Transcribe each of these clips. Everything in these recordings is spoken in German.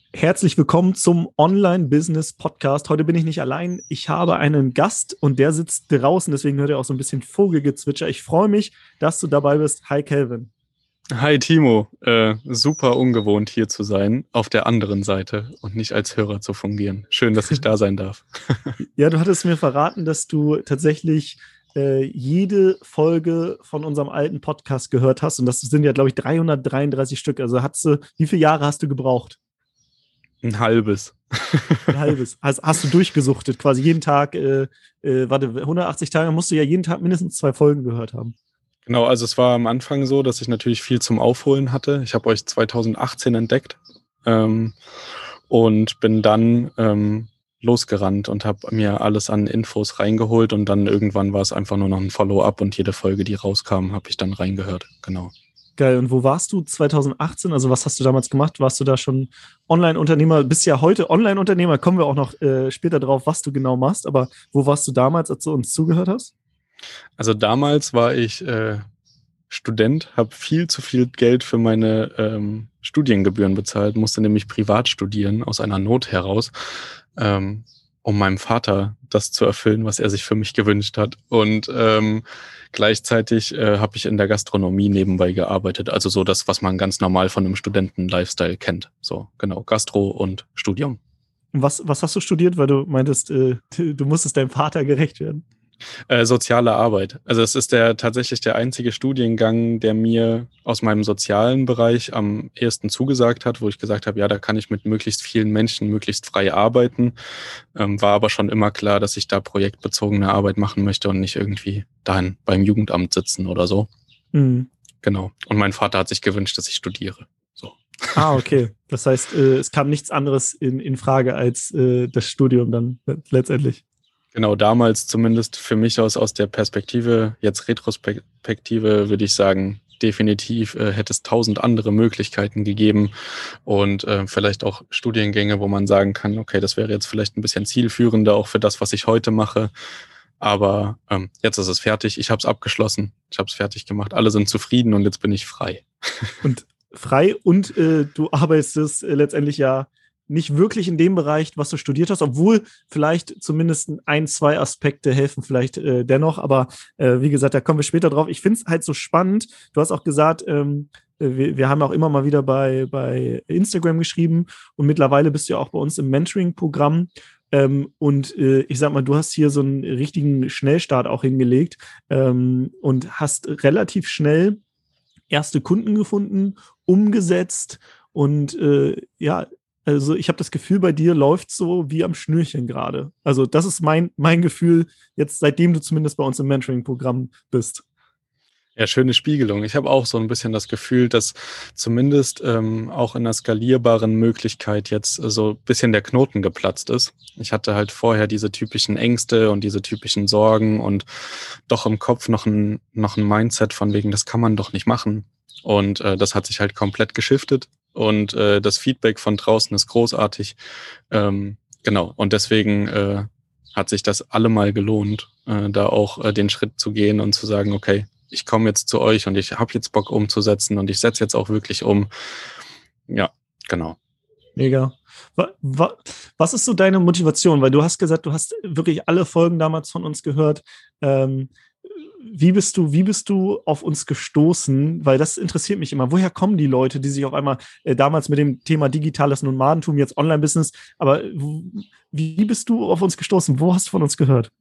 Herzlich willkommen zum Online-Business-Podcast. Heute bin ich nicht allein. Ich habe einen Gast und der sitzt draußen, deswegen hört ihr auch so ein bisschen Vogelgezwitscher. Ich freue mich, dass du dabei bist. Hi, Kelvin. Hi Timo, super ungewohnt hier zu sein, auf der anderen Seite und nicht als Hörer zu fungieren. Schön, dass ich da sein darf. Ja, du hattest mir verraten, dass du tatsächlich jede Folge von unserem alten Podcast gehört hast und das sind ja, glaube ich, 333 Stück. Also wie viele Jahre hast du gebraucht? Ein halbes. Ein halbes. Hast du durchgesuchtet, quasi jeden Tag, 180 Tage, musst du ja jeden Tag mindestens 2 Folgen gehört haben. Genau, also es war am Anfang so, dass ich natürlich viel zum Aufholen hatte. Ich habe euch 2018 entdeckt und bin dann losgerannt und habe mir alles an Infos reingeholt und dann irgendwann war es einfach nur noch ein Follow-up und jede Folge, die rauskam, habe ich dann reingehört. Genau. Geil. Und wo warst du 2018? Also was hast du damals gemacht? Warst du da schon Online-Unternehmer? Bist ja heute Online-Unternehmer. Kommen wir auch noch später drauf, was du genau machst. Aber wo warst du damals, als du uns zugehört hast? Also damals war ich Student, habe viel zu viel Geld für meine Studiengebühren bezahlt, musste nämlich privat studieren aus einer Not heraus, um meinem Vater das zu erfüllen, was er sich für mich gewünscht hat. Und gleichzeitig habe ich in der Gastronomie nebenbei gearbeitet, also so das, was man ganz normal von einem Studenten-Lifestyle kennt. So, genau, Gastro und Studium. Was hast du studiert, weil du meintest, du musstest deinem Vater gerecht werden? Soziale Arbeit. Also es ist tatsächlich der einzige Studiengang, der mir aus meinem sozialen Bereich am ehesten zugesagt hat, wo ich gesagt habe, ja, da kann ich mit möglichst vielen Menschen möglichst frei arbeiten. War aber schon immer klar, dass ich da projektbezogene Arbeit machen möchte und nicht irgendwie dahin beim Jugendamt sitzen oder so. Mhm. Genau. Und mein Vater hat sich gewünscht, dass ich studiere. So. Ah, okay. Das heißt, es kam nichts anderes in Frage als das Studium dann letztendlich. Genau, damals zumindest für mich aus der Perspektive, jetzt Retrospektive, würde ich sagen, definitiv hätte es 1000 andere Möglichkeiten gegeben und vielleicht auch Studiengänge, wo man sagen kann, okay, das wäre jetzt vielleicht ein bisschen zielführender auch für das, was ich heute mache. Aber jetzt ist es fertig, ich habe es abgeschlossen, ich habe es fertig gemacht, alle sind zufrieden und jetzt bin ich frei. Und frei und du arbeitest letztendlich ja nicht wirklich in dem Bereich, was du studiert hast, obwohl vielleicht zumindest 1, 2 Aspekte helfen vielleicht dennoch. Aber wie gesagt, da kommen wir später drauf. Ich finde es halt so spannend. Du hast auch gesagt, wir haben auch immer mal wieder bei Instagram geschrieben und mittlerweile bist du ja auch bei uns im Mentoring-Programm. Und ich sag mal, du hast hier so einen richtigen Schnellstart auch hingelegt und hast relativ schnell erste Kunden gefunden, umgesetzt und ja, also ich habe das Gefühl, bei dir läuft so wie am Schnürchen gerade. Also das ist mein Gefühl jetzt, seitdem du zumindest bei uns im Mentoring-Programm bist. Ja, schöne Spiegelung. Ich habe auch so ein bisschen das Gefühl, dass zumindest auch in einer skalierbaren Möglichkeit jetzt so ein bisschen der Knoten geplatzt ist. Ich hatte halt vorher diese typischen Ängste und diese typischen Sorgen und doch im Kopf noch ein Mindset von wegen, das kann man doch nicht machen. Und das hat sich halt komplett geschiftet und das Feedback von draußen ist großartig. Genau, und deswegen hat sich das allemal gelohnt, da auch den Schritt zu gehen und zu sagen, okay, ich komme jetzt zu euch und ich habe jetzt Bock umzusetzen und ich setze jetzt auch wirklich um. Ja, genau. Mega. Was ist so deine Motivation? Weil du hast gesagt, du hast wirklich alle Folgen damals von uns gehört. Wie bist du auf uns gestoßen? Weil das interessiert mich immer. Woher kommen die Leute, die sich auf einmal damals mit dem Thema digitales Nomadentum, jetzt Online-Business, aber wie bist du auf uns gestoßen? Wo hast du von uns gehört?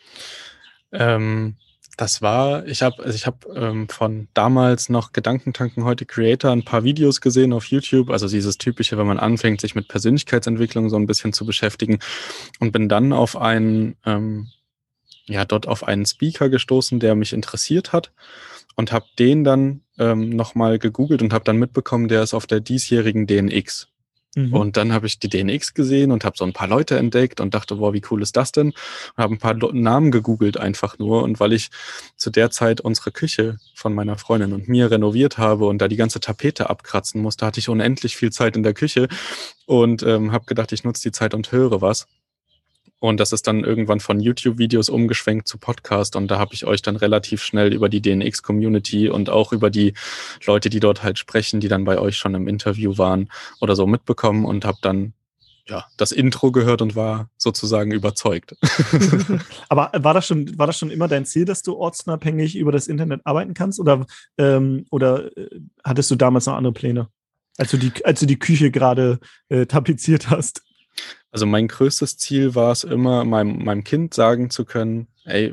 Ich habe von damals noch Gedankentanken, heute Creator, ein paar Videos gesehen auf YouTube, also dieses typische, wenn man anfängt, sich mit Persönlichkeitsentwicklung so ein bisschen zu beschäftigen und bin dann auf dort auf einen Speaker gestoßen, der mich interessiert hat und habe den dann nochmal gegoogelt und habe dann mitbekommen, der ist auf der diesjährigen DNX. Mhm. Und dann habe ich die DNX gesehen und habe so ein paar Leute entdeckt und dachte, wow, wie cool ist das denn? Und habe ein paar Namen gegoogelt einfach nur. Und weil ich zu der Zeit unsere Küche von meiner Freundin und mir renoviert habe und da die ganze Tapete abkratzen musste, hatte ich unendlich viel Zeit in der Küche und habe gedacht, ich nutze die Zeit und höre was. Und das ist dann irgendwann von YouTube-Videos umgeschwenkt zu Podcast. Und da habe ich euch dann relativ schnell über die DNX-Community und auch über die Leute, die dort halt sprechen, die dann bei euch schon im Interview waren oder so mitbekommen und habe dann das Intro gehört und war sozusagen überzeugt. Aber war das schon immer dein Ziel, dass du ortsunabhängig über das Internet arbeiten kannst? Oder hattest du damals noch andere Pläne, als du die Küche gerade tapeziert hast? Also mein größtes Ziel war es immer, meinem Kind sagen zu können, ey,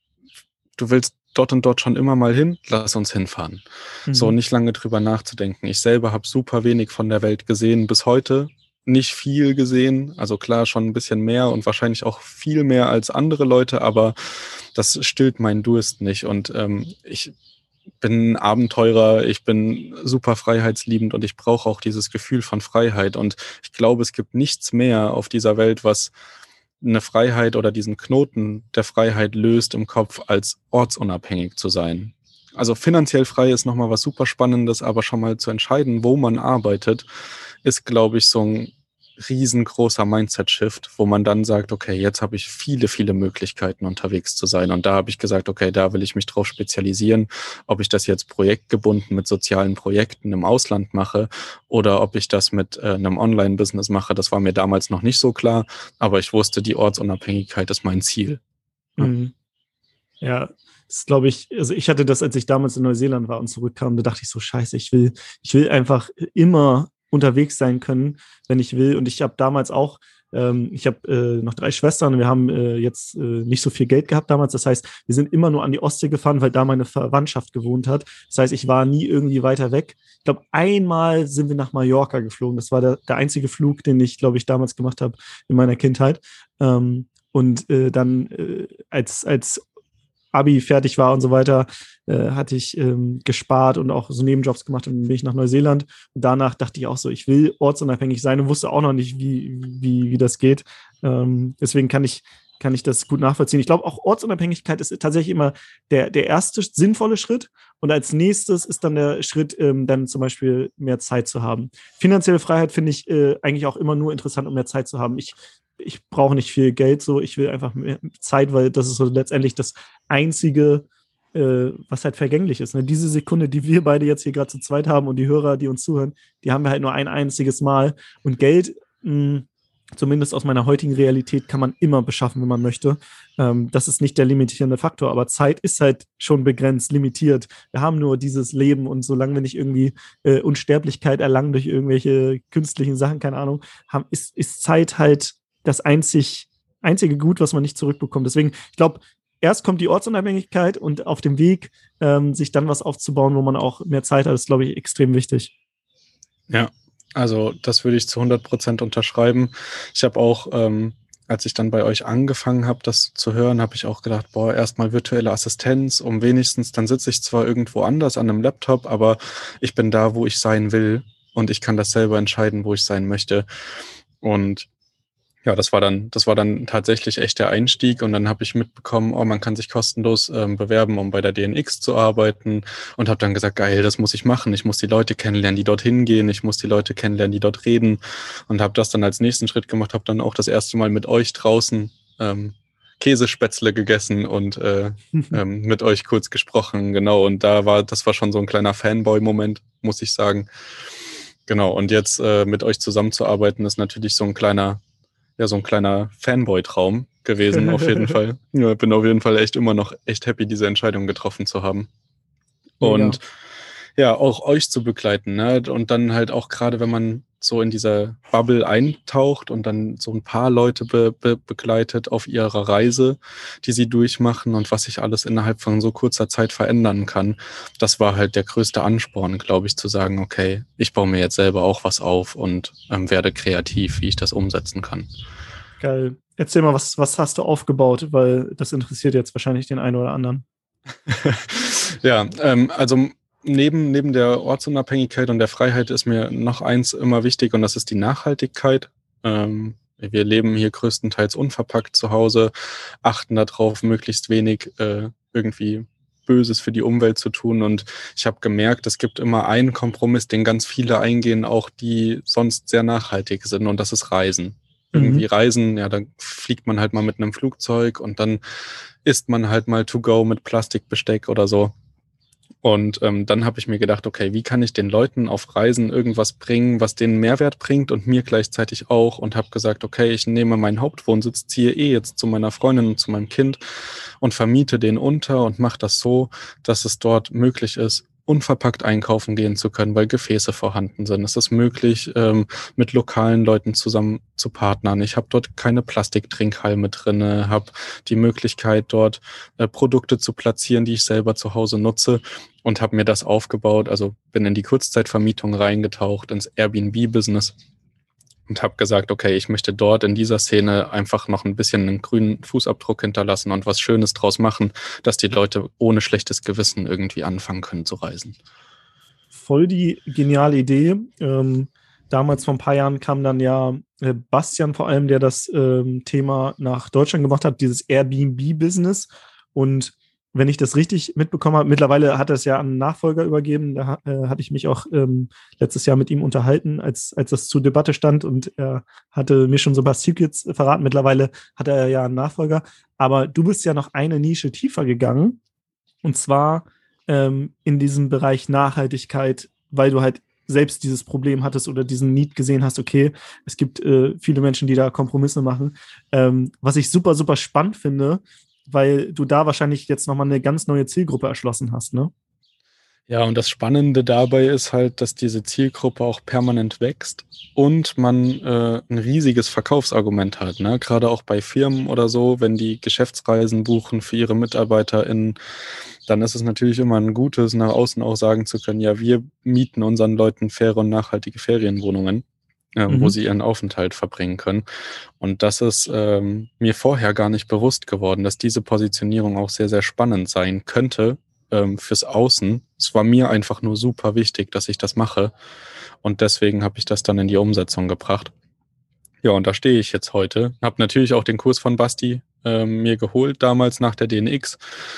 du willst dort und dort schon immer mal hin, lass uns hinfahren. So, nicht lange drüber nachzudenken. Ich selber habe super wenig von der Welt gesehen bis heute. Nicht viel gesehen, also klar schon ein bisschen mehr und wahrscheinlich auch viel mehr als andere Leute, aber das stillt meinen Durst nicht. Und ich bin ein Abenteurer, ich bin super freiheitsliebend und ich brauche auch dieses Gefühl von Freiheit. Und ich glaube, es gibt nichts mehr auf dieser Welt, was eine Freiheit oder diesen Knoten der Freiheit löst im Kopf, als ortsunabhängig zu sein. Also finanziell frei ist nochmal was super Spannendes, aber schon mal zu entscheiden, wo man arbeitet, ist, glaube ich, so ein riesengroßer Mindset-Shift, wo man dann sagt, okay, jetzt habe ich viele, viele Möglichkeiten unterwegs zu sein. Und da habe ich gesagt, okay, da will ich mich drauf spezialisieren, ob ich das jetzt projektgebunden mit sozialen Projekten im Ausland mache oder ob ich das mit einem Online-Business mache. Das war mir damals noch nicht so klar, aber ich wusste, die Ortsunabhängigkeit ist mein Ziel. Mhm. Ja, das glaube ich, also ich hatte das, als ich damals in Neuseeland war und zurückkam, da dachte ich so, scheiße, ich will einfach immer unterwegs sein können, wenn ich will. Und ich habe damals auch, ich habe noch 3 Schwestern und wir haben jetzt nicht so viel Geld gehabt damals. Das heißt, wir sind immer nur an die Ostsee gefahren, weil da meine Verwandtschaft gewohnt hat. Das heißt, ich war nie irgendwie weiter weg. Ich glaube, einmal sind wir nach Mallorca geflogen. Das war der einzige Flug, den ich, glaube ich, damals gemacht habe in meiner Kindheit. Und dann als Abi fertig war und so weiter, hatte ich gespart und auch so Nebenjobs gemacht und dann bin ich nach Neuseeland. Und danach dachte ich auch so, ich will ortsunabhängig sein und wusste auch noch nicht, wie das geht. Deswegen kann ich das gut nachvollziehen. Ich glaube, auch Ortsunabhängigkeit ist tatsächlich immer der erste sinnvolle Schritt. Und als nächstes ist dann der Schritt, dann zum Beispiel mehr Zeit zu haben. Finanzielle Freiheit finde ich eigentlich auch immer nur interessant, um mehr Zeit zu haben. Ich brauche nicht viel Geld, so ich will einfach mehr Zeit, weil das ist so letztendlich das Einzige, was halt vergänglich ist. Ne? Diese Sekunde, die wir beide jetzt hier gerade zu zweit haben und die Hörer, die uns zuhören, die haben wir halt nur ein einziges Mal. Und Geld, zumindest aus meiner heutigen Realität, kann man immer beschaffen, wenn man möchte. Das ist nicht der limitierende Faktor, aber Zeit ist halt schon begrenzt, limitiert. Wir haben nur dieses Leben und solange wir nicht irgendwie Unsterblichkeit erlangen durch irgendwelche künstlichen Sachen, keine Ahnung, ist Zeit halt das einzige Gut, was man nicht zurückbekommt. Deswegen, ich glaube, erst kommt die Ortsunabhängigkeit und auf dem Weg, sich dann was aufzubauen, wo man auch mehr Zeit hat, ist, glaube ich, extrem wichtig. Ja, also das würde ich zu 100% unterschreiben. Ich habe auch, als ich dann bei euch angefangen habe, das zu hören, habe ich auch gedacht, boah, erstmal virtuelle Assistenz, um wenigstens, dann sitze ich zwar irgendwo anders an einem Laptop, aber ich bin da, wo ich sein will und ich kann das selber entscheiden, wo ich sein möchte. Und ja, das war dann tatsächlich echt der Einstieg und dann habe ich mitbekommen, oh, man kann sich kostenlos bewerben, um bei der DNX zu arbeiten und habe dann gesagt, geil, das muss ich machen. Ich muss die Leute kennenlernen, die dorthin gehen. Ich muss die Leute kennenlernen, die dort reden und habe das dann als nächsten Schritt gemacht, habe dann auch das erste Mal mit euch draußen Käsespätzle gegessen und mit euch kurz gesprochen, genau. Und das war schon so ein kleiner Fanboy-Moment, muss ich sagen. Genau, und jetzt mit euch zusammenzuarbeiten, ist natürlich so ein kleiner Fanboy-Traum gewesen, auf jeden Fall. Ja, bin auf jeden Fall echt immer noch echt happy, diese Entscheidung getroffen zu haben. Und ja, auch euch zu begleiten, ne? Und dann halt auch gerade, wenn man so in dieser Bubble eintaucht und dann so ein paar Leute begleitet auf ihrer Reise, die sie durchmachen und was sich alles innerhalb von so kurzer Zeit verändern kann. Das war halt der größte Ansporn, glaube ich, zu sagen, okay, ich baue mir jetzt selber auch was auf und werde kreativ, wie ich das umsetzen kann. Geil. Erzähl mal, was hast du aufgebaut, weil das interessiert jetzt wahrscheinlich den einen oder anderen. Ja, also neben der Ortsunabhängigkeit und der Freiheit ist mir noch eins immer wichtig und das ist die Nachhaltigkeit. Wir leben hier größtenteils unverpackt zu Hause, achten darauf, möglichst wenig irgendwie Böses für die Umwelt zu tun. Und ich habe gemerkt, es gibt immer einen Kompromiss, den ganz viele eingehen, auch die sonst sehr nachhaltig sind, und das ist Reisen. irgendwie reisen, ja, dann fliegt man halt mal mit einem Flugzeug und dann isst man halt mal to go mit Plastikbesteck oder so. Und dann habe ich mir gedacht, okay, wie kann ich den Leuten auf Reisen irgendwas bringen, was denen Mehrwert bringt und mir gleichzeitig auch, und habe gesagt, okay, ich nehme meinen Hauptwohnsitz, ziehe jetzt zu meiner Freundin und zu meinem Kind und vermiete den unter und mache das so, dass es dort möglich ist, unverpackt einkaufen gehen zu können, weil Gefäße vorhanden sind. Es ist möglich, mit lokalen Leuten zusammen zu partnern. Ich habe dort keine Plastiktrinkhalme drinne, habe die Möglichkeit, dort Produkte zu platzieren, die ich selber zu Hause nutze, und habe mir das aufgebaut. Also bin in die Kurzzeitvermietung reingetaucht, ins Airbnb-Business und habe gesagt, okay, ich möchte dort in dieser Szene einfach noch ein bisschen einen grünen Fußabdruck hinterlassen und was Schönes draus machen, dass die Leute ohne schlechtes Gewissen irgendwie anfangen können zu reisen. Voll die geniale Idee. Damals vor ein paar Jahren kam dann ja Bastian vor allem, der das Thema nach Deutschland gemacht hat, dieses Airbnb-Business. Und wenn ich das richtig mitbekommen habe, mittlerweile hat er es ja an einen Nachfolger übergeben. Da hatte ich mich auch letztes Jahr mit ihm unterhalten, als das zur Debatte stand. Und er hatte mir schon so ein paar Secrets verraten. Mittlerweile hat er ja einen Nachfolger. Aber du bist ja noch eine Nische tiefer gegangen. Und zwar in diesem Bereich Nachhaltigkeit, weil du halt selbst dieses Problem hattest oder diesen Need gesehen hast, okay, es gibt viele Menschen, die da Kompromisse machen. Was ich super, super spannend finde, weil du da wahrscheinlich jetzt nochmal eine ganz neue Zielgruppe erschlossen hast, ne? Ja, und das Spannende dabei ist halt, dass diese Zielgruppe auch permanent wächst und man ein riesiges Verkaufsargument hat, ne? Gerade auch bei Firmen oder so, wenn die Geschäftsreisen buchen für ihre MitarbeiterInnen, dann ist es natürlich immer ein Gutes, nach außen auch sagen zu können, ja, wir mieten unseren Leuten faire und nachhaltige Ferienwohnungen, wo sie ihren Aufenthalt verbringen können. Und das ist mir vorher gar nicht bewusst geworden, dass diese Positionierung auch sehr, sehr spannend sein könnte fürs Außen. Es war mir einfach nur super wichtig, dass ich das mache. Und deswegen habe ich das dann in die Umsetzung gebracht. Ja, und da stehe ich jetzt heute. Habe natürlich auch den Kurs von Basti mir geholt, damals nach der DNX.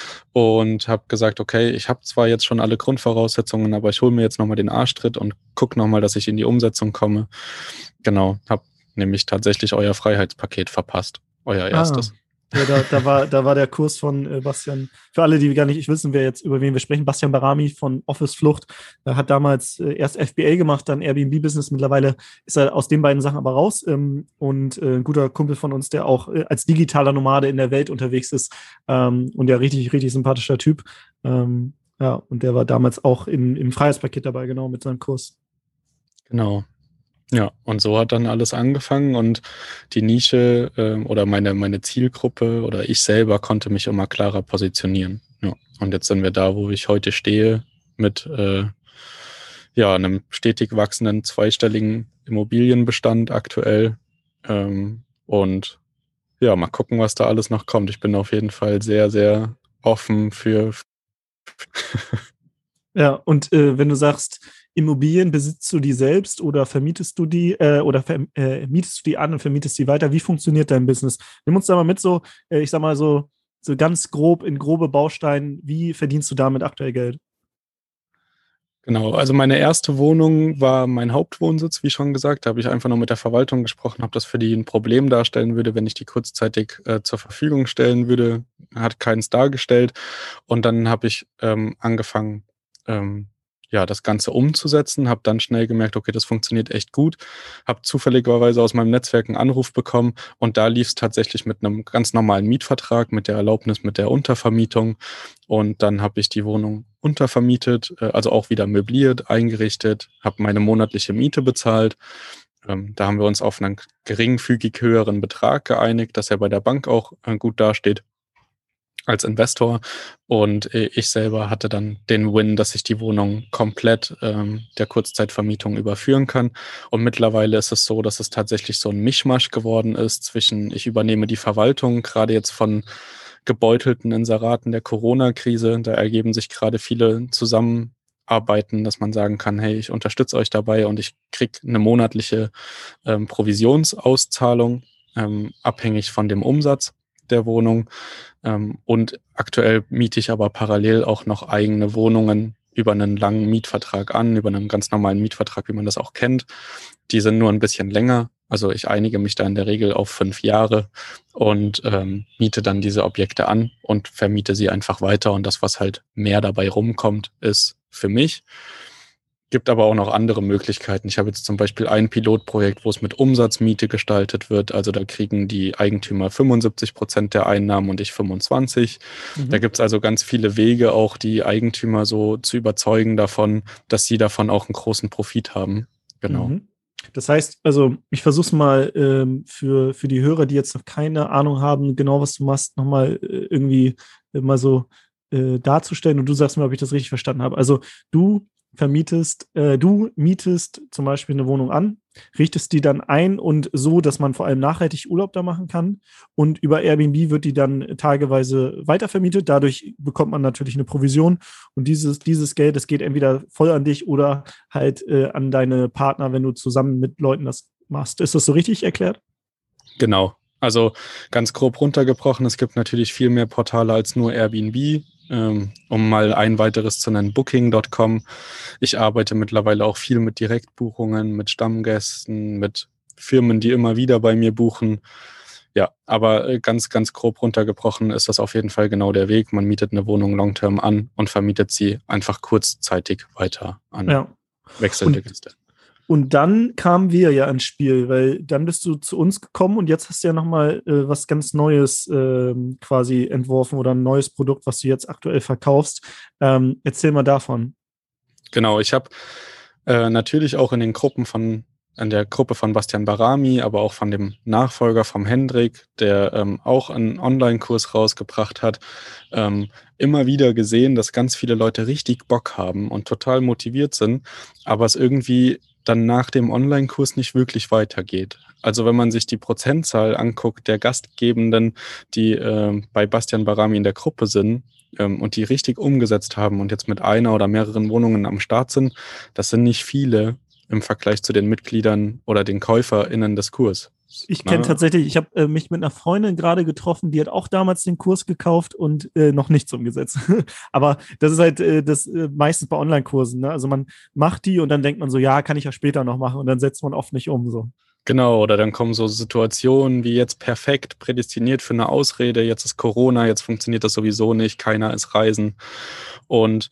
Und habe gesagt, okay, ich habe zwar jetzt schon alle Grundvoraussetzungen, aber ich hole mir jetzt nochmal den Arschtritt und gucke nochmal, dass ich in die Umsetzung komme. Genau, habe nämlich tatsächlich euer Freiheitspaket verpasst. Euer erstes. Ja, da war der Kurs von Bastian, für alle, die gar nicht wissen, wer jetzt über wen wir sprechen, Bastian Barami von Office Flucht, hat damals erst FBA gemacht, dann Airbnb-Business, mittlerweile ist er aus den beiden Sachen aber raus und ein guter Kumpel von uns, der auch als digitaler Nomade in der Welt unterwegs ist und ja, richtig, richtig sympathischer Typ. Ja, und der war damals auch im Freiheitspaket dabei, genau, mit seinem Kurs. Genau. Ja, und so hat dann alles angefangen und die Nische oder meine Zielgruppe oder ich selber konnte mich immer klarer positionieren. Ja, und jetzt sind wir da, wo ich heute stehe, mit einem stetig wachsenden zweistelligen Immobilienbestand aktuell. Und ja, mal gucken, was da alles noch kommt. Ich bin auf jeden Fall sehr, sehr offen für. Ja, und wenn du sagst, Immobilien, besitzt du die selbst oder vermietest du die mietest du die an und vermietest die weiter? Wie funktioniert dein Business? Nimm uns da mal mit so, ich sag mal so ganz grob, in grobe Bausteine, wie verdienst du damit aktuell Geld? Genau, also meine erste Wohnung war mein Hauptwohnsitz, wie schon gesagt. Da habe ich einfach nur mit der Verwaltung gesprochen, ob das für die ein Problem darstellen würde, wenn ich die kurzzeitig zur Verfügung stellen würde. Hat keins dargestellt. Und dann habe ich angefangen, das Ganze umzusetzen, habe dann schnell gemerkt, okay, das funktioniert echt gut, habe zufälligerweise aus meinem Netzwerk einen Anruf bekommen und da lief es tatsächlich mit einem ganz normalen Mietvertrag, mit der Erlaubnis, mit der Untervermietung, und dann habe ich die Wohnung untervermietet, also auch wieder möbliert, eingerichtet, habe meine monatliche Miete bezahlt. Da haben wir uns auf einen geringfügig höheren Betrag geeinigt, dass er bei der Bank auch gut dasteht als Investor, und ich selber hatte dann den Win, dass ich die Wohnung komplett der Kurzzeitvermietung überführen kann. Und mittlerweile ist es so, dass es tatsächlich so ein Mischmasch geworden ist zwischen, ich übernehme die Verwaltung, gerade jetzt von gebeutelten Inseraten der Corona-Krise. Da ergeben sich gerade viele Zusammenarbeiten, dass man sagen kann, hey, ich unterstütze euch dabei und ich kriege eine monatliche Provisionsauszahlung, abhängig von dem Umsatz der Wohnung. Und aktuell miete ich aber parallel auch noch eigene Wohnungen über einen langen Mietvertrag an, über einen ganz normalen Mietvertrag, wie man das auch kennt. Die sind nur ein bisschen länger, Also ich einige mich da in der Regel auf 5 Jahre und miete dann diese Objekte an und vermiete sie einfach weiter. Und das, was halt mehr dabei rumkommt, ist für mich. Gibt aber auch noch andere Möglichkeiten. Ich habe jetzt zum Beispiel ein Pilotprojekt, wo es mit Umsatzmiete gestaltet wird. Also da kriegen die Eigentümer 75% der Einnahmen und ich 25%. Da gibt es also ganz viele Wege, auch die Eigentümer so zu überzeugen davon, dass sie davon auch einen großen Profit haben. Genau. Das heißt, also ich versuche es mal für die Hörer, die jetzt noch keine Ahnung haben, genau was du machst, nochmal irgendwie mal so darzustellen und du sagst mir, ob ich das richtig verstanden habe. Also du mietest zum Beispiel eine Wohnung an, richtest die dann ein und so, dass man vor allem nachhaltig Urlaub da machen kann. Und über Airbnb wird die dann tageweise weitervermietet. Dadurch bekommt man natürlich eine Provision. Und dieses Geld, das geht entweder voll an dich oder halt an deine Partner, wenn du zusammen mit Leuten das machst. Ist das so richtig erklärt? Genau. Also ganz grob runtergebrochen, es gibt natürlich viel mehr Portale als nur Airbnb. Um mal ein weiteres zu nennen, Booking.com. Ich arbeite mittlerweile auch viel mit Direktbuchungen, mit Stammgästen, mit Firmen, die immer wieder bei mir buchen. Ja, aber ganz, ganz grob runtergebrochen ist das auf jeden Fall genau der Weg. Man mietet eine Wohnung long-term an und vermietet sie einfach kurzzeitig weiter an wechselnde Gäste. Und dann kamen wir ja ins Spiel, weil dann bist du zu uns gekommen und jetzt hast du ja nochmal was ganz Neues quasi entworfen oder ein neues Produkt, was du jetzt aktuell verkaufst. Erzähl mal davon. Genau, ich habe natürlich auch in der Gruppe von Bastian Barami, aber auch von dem Nachfolger vom Hendrik, der auch einen Online-Kurs rausgebracht hat, immer wieder gesehen, dass ganz viele Leute richtig Bock haben und total motiviert sind, aber es irgendwie dann nach dem Online-Kurs nicht wirklich weitergeht. Also wenn man sich die Prozentzahl anguckt der Gastgebenden, die bei Bastian Barami in der Gruppe sind und die richtig umgesetzt haben und jetzt mit einer oder mehreren Wohnungen am Start sind, das sind nicht viele im Vergleich zu den Mitgliedern oder den KäuferInnen des Kurs. Ich kenne tatsächlich, ich habe mich mit einer Freundin gerade getroffen, die hat auch damals den Kurs gekauft und noch nichts umgesetzt. Aber das ist halt das meistens bei Online-Kursen. Ne? Also man macht die und dann denkt man so, ja, kann ich ja später noch machen und dann setzt man oft nicht um. So. Genau, oder dann kommen so Situationen wie jetzt perfekt prädestiniert für eine Ausrede, jetzt ist Corona, jetzt funktioniert das sowieso nicht, keiner ist reisen. Und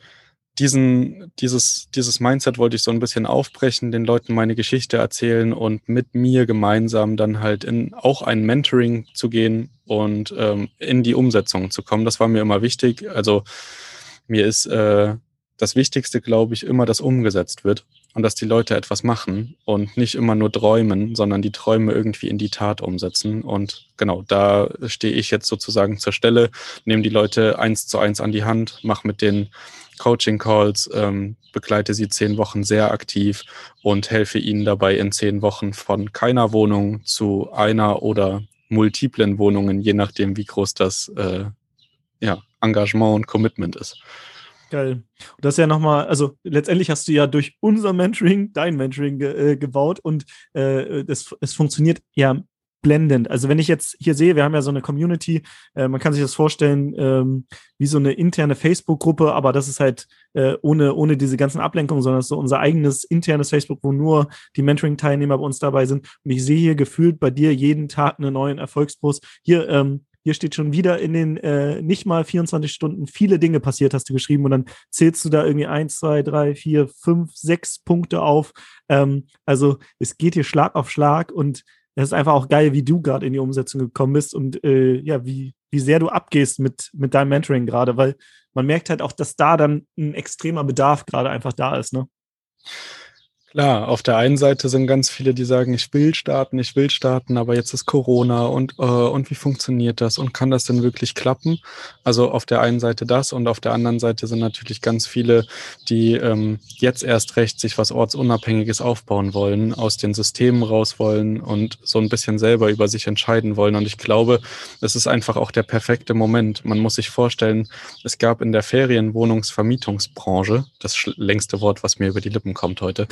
dieses Mindset wollte ich so ein bisschen aufbrechen, den Leuten meine Geschichte erzählen und mit mir gemeinsam dann halt in auch ein Mentoring zu gehen und in die Umsetzung zu kommen. Das war mir immer wichtig. Also mir ist das Wichtigste, glaube ich, immer, dass umgesetzt wird und dass die Leute etwas machen und nicht immer nur träumen, sondern die Träume irgendwie in die Tat umsetzen. Und genau, da stehe ich jetzt sozusagen zur Stelle, nehme die Leute 1:1 an die Hand, mache mit denen Coaching-Calls, begleite sie 10 Wochen sehr aktiv und helfe ihnen dabei in 10 Wochen von keiner Wohnung zu einer oder multiplen Wohnungen, je nachdem, wie groß das Engagement und Commitment ist. Geil. Und das ist ja nochmal, also letztendlich hast du ja durch unser Mentoring, dein Mentoring gebaut und es funktioniert ja blendend. Also wenn ich jetzt hier sehe, wir haben ja so eine Community, man kann sich das vorstellen wie so eine interne Facebook-Gruppe, aber das ist halt ohne diese ganzen Ablenkungen, sondern es ist so unser eigenes internes Facebook, wo nur die Mentoring-Teilnehmer bei uns dabei sind. Und ich sehe hier gefühlt bei dir jeden Tag einen neuen Erfolgspost. Hier steht schon wieder in den nicht mal 24 Stunden viele Dinge passiert, hast du geschrieben. Und dann zählst du da irgendwie 1, 2, 3, 4, 5, 6 Punkte auf. Also es geht hier Schlag auf Schlag und es ist einfach auch geil, wie du gerade in die Umsetzung gekommen bist und wie sehr du abgehst mit deinem Mentoring gerade, weil man merkt halt auch, dass da dann ein extremer Bedarf gerade einfach da ist, ne? Klar, auf der einen Seite sind ganz viele, die sagen, ich will starten, aber jetzt ist Corona und wie funktioniert das und kann das denn wirklich klappen? Also auf der einen Seite das und auf der anderen Seite sind natürlich ganz viele, die jetzt erst recht sich was Ortsunabhängiges aufbauen wollen, aus den Systemen raus wollen und so ein bisschen selber über sich entscheiden wollen. Und ich glaube, es ist einfach auch der perfekte Moment. Man muss sich vorstellen, es gab in der Ferienwohnungsvermietungsbranche, das längste Wort, was mir über die Lippen kommt heute,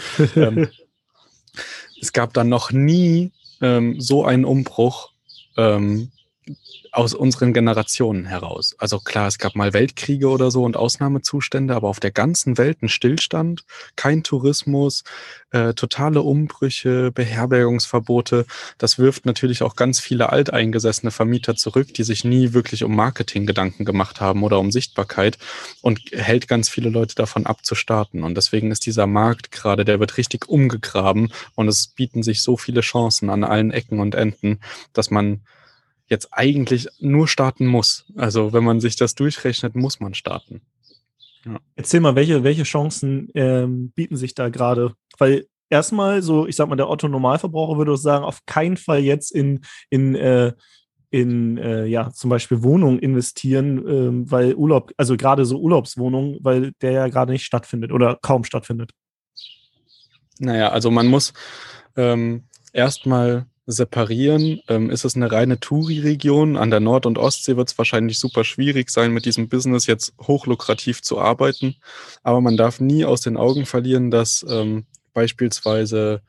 es gab dann noch nie so einen Umbruch aus unseren Generationen heraus. Also klar, es gab mal Weltkriege oder so und Ausnahmezustände, aber auf der ganzen Welt ein Stillstand, kein Tourismus, totale Umbrüche, Beherbergungsverbote. Das wirft natürlich auch ganz viele alteingesessene Vermieter zurück, die sich nie wirklich um Marketing Gedanken gemacht haben oder um Sichtbarkeit und hält ganz viele Leute davon ab zu starten. Und deswegen ist dieser Markt gerade, der wird richtig umgegraben und es bieten sich so viele Chancen an allen Ecken und Enden, dass man jetzt eigentlich nur starten muss. Also wenn man sich das durchrechnet, muss man starten. Ja. Erzähl mal, welche Chancen bieten sich da gerade? Weil erstmal so, ich sag mal, der Otto-Normalverbraucher würde sagen, auf keinen Fall jetzt in ja, zum Beispiel Wohnungen investieren, weil Urlaub, also gerade so Urlaubswohnungen, weil der ja gerade nicht stattfindet oder kaum stattfindet. Naja, also man muss erstmal separieren. Ist es eine reine Touri-Region? An der Nord- und Ostsee wird es wahrscheinlich super schwierig sein, mit diesem Business jetzt hochlukrativ zu arbeiten. Aber man darf nie aus den Augen verlieren, dass beispielsweise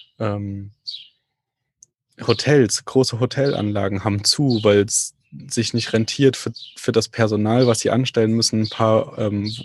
Hotels, große Hotelanlagen haben zu, weil es sich nicht rentiert für das Personal, was sie anstellen müssen, ein paar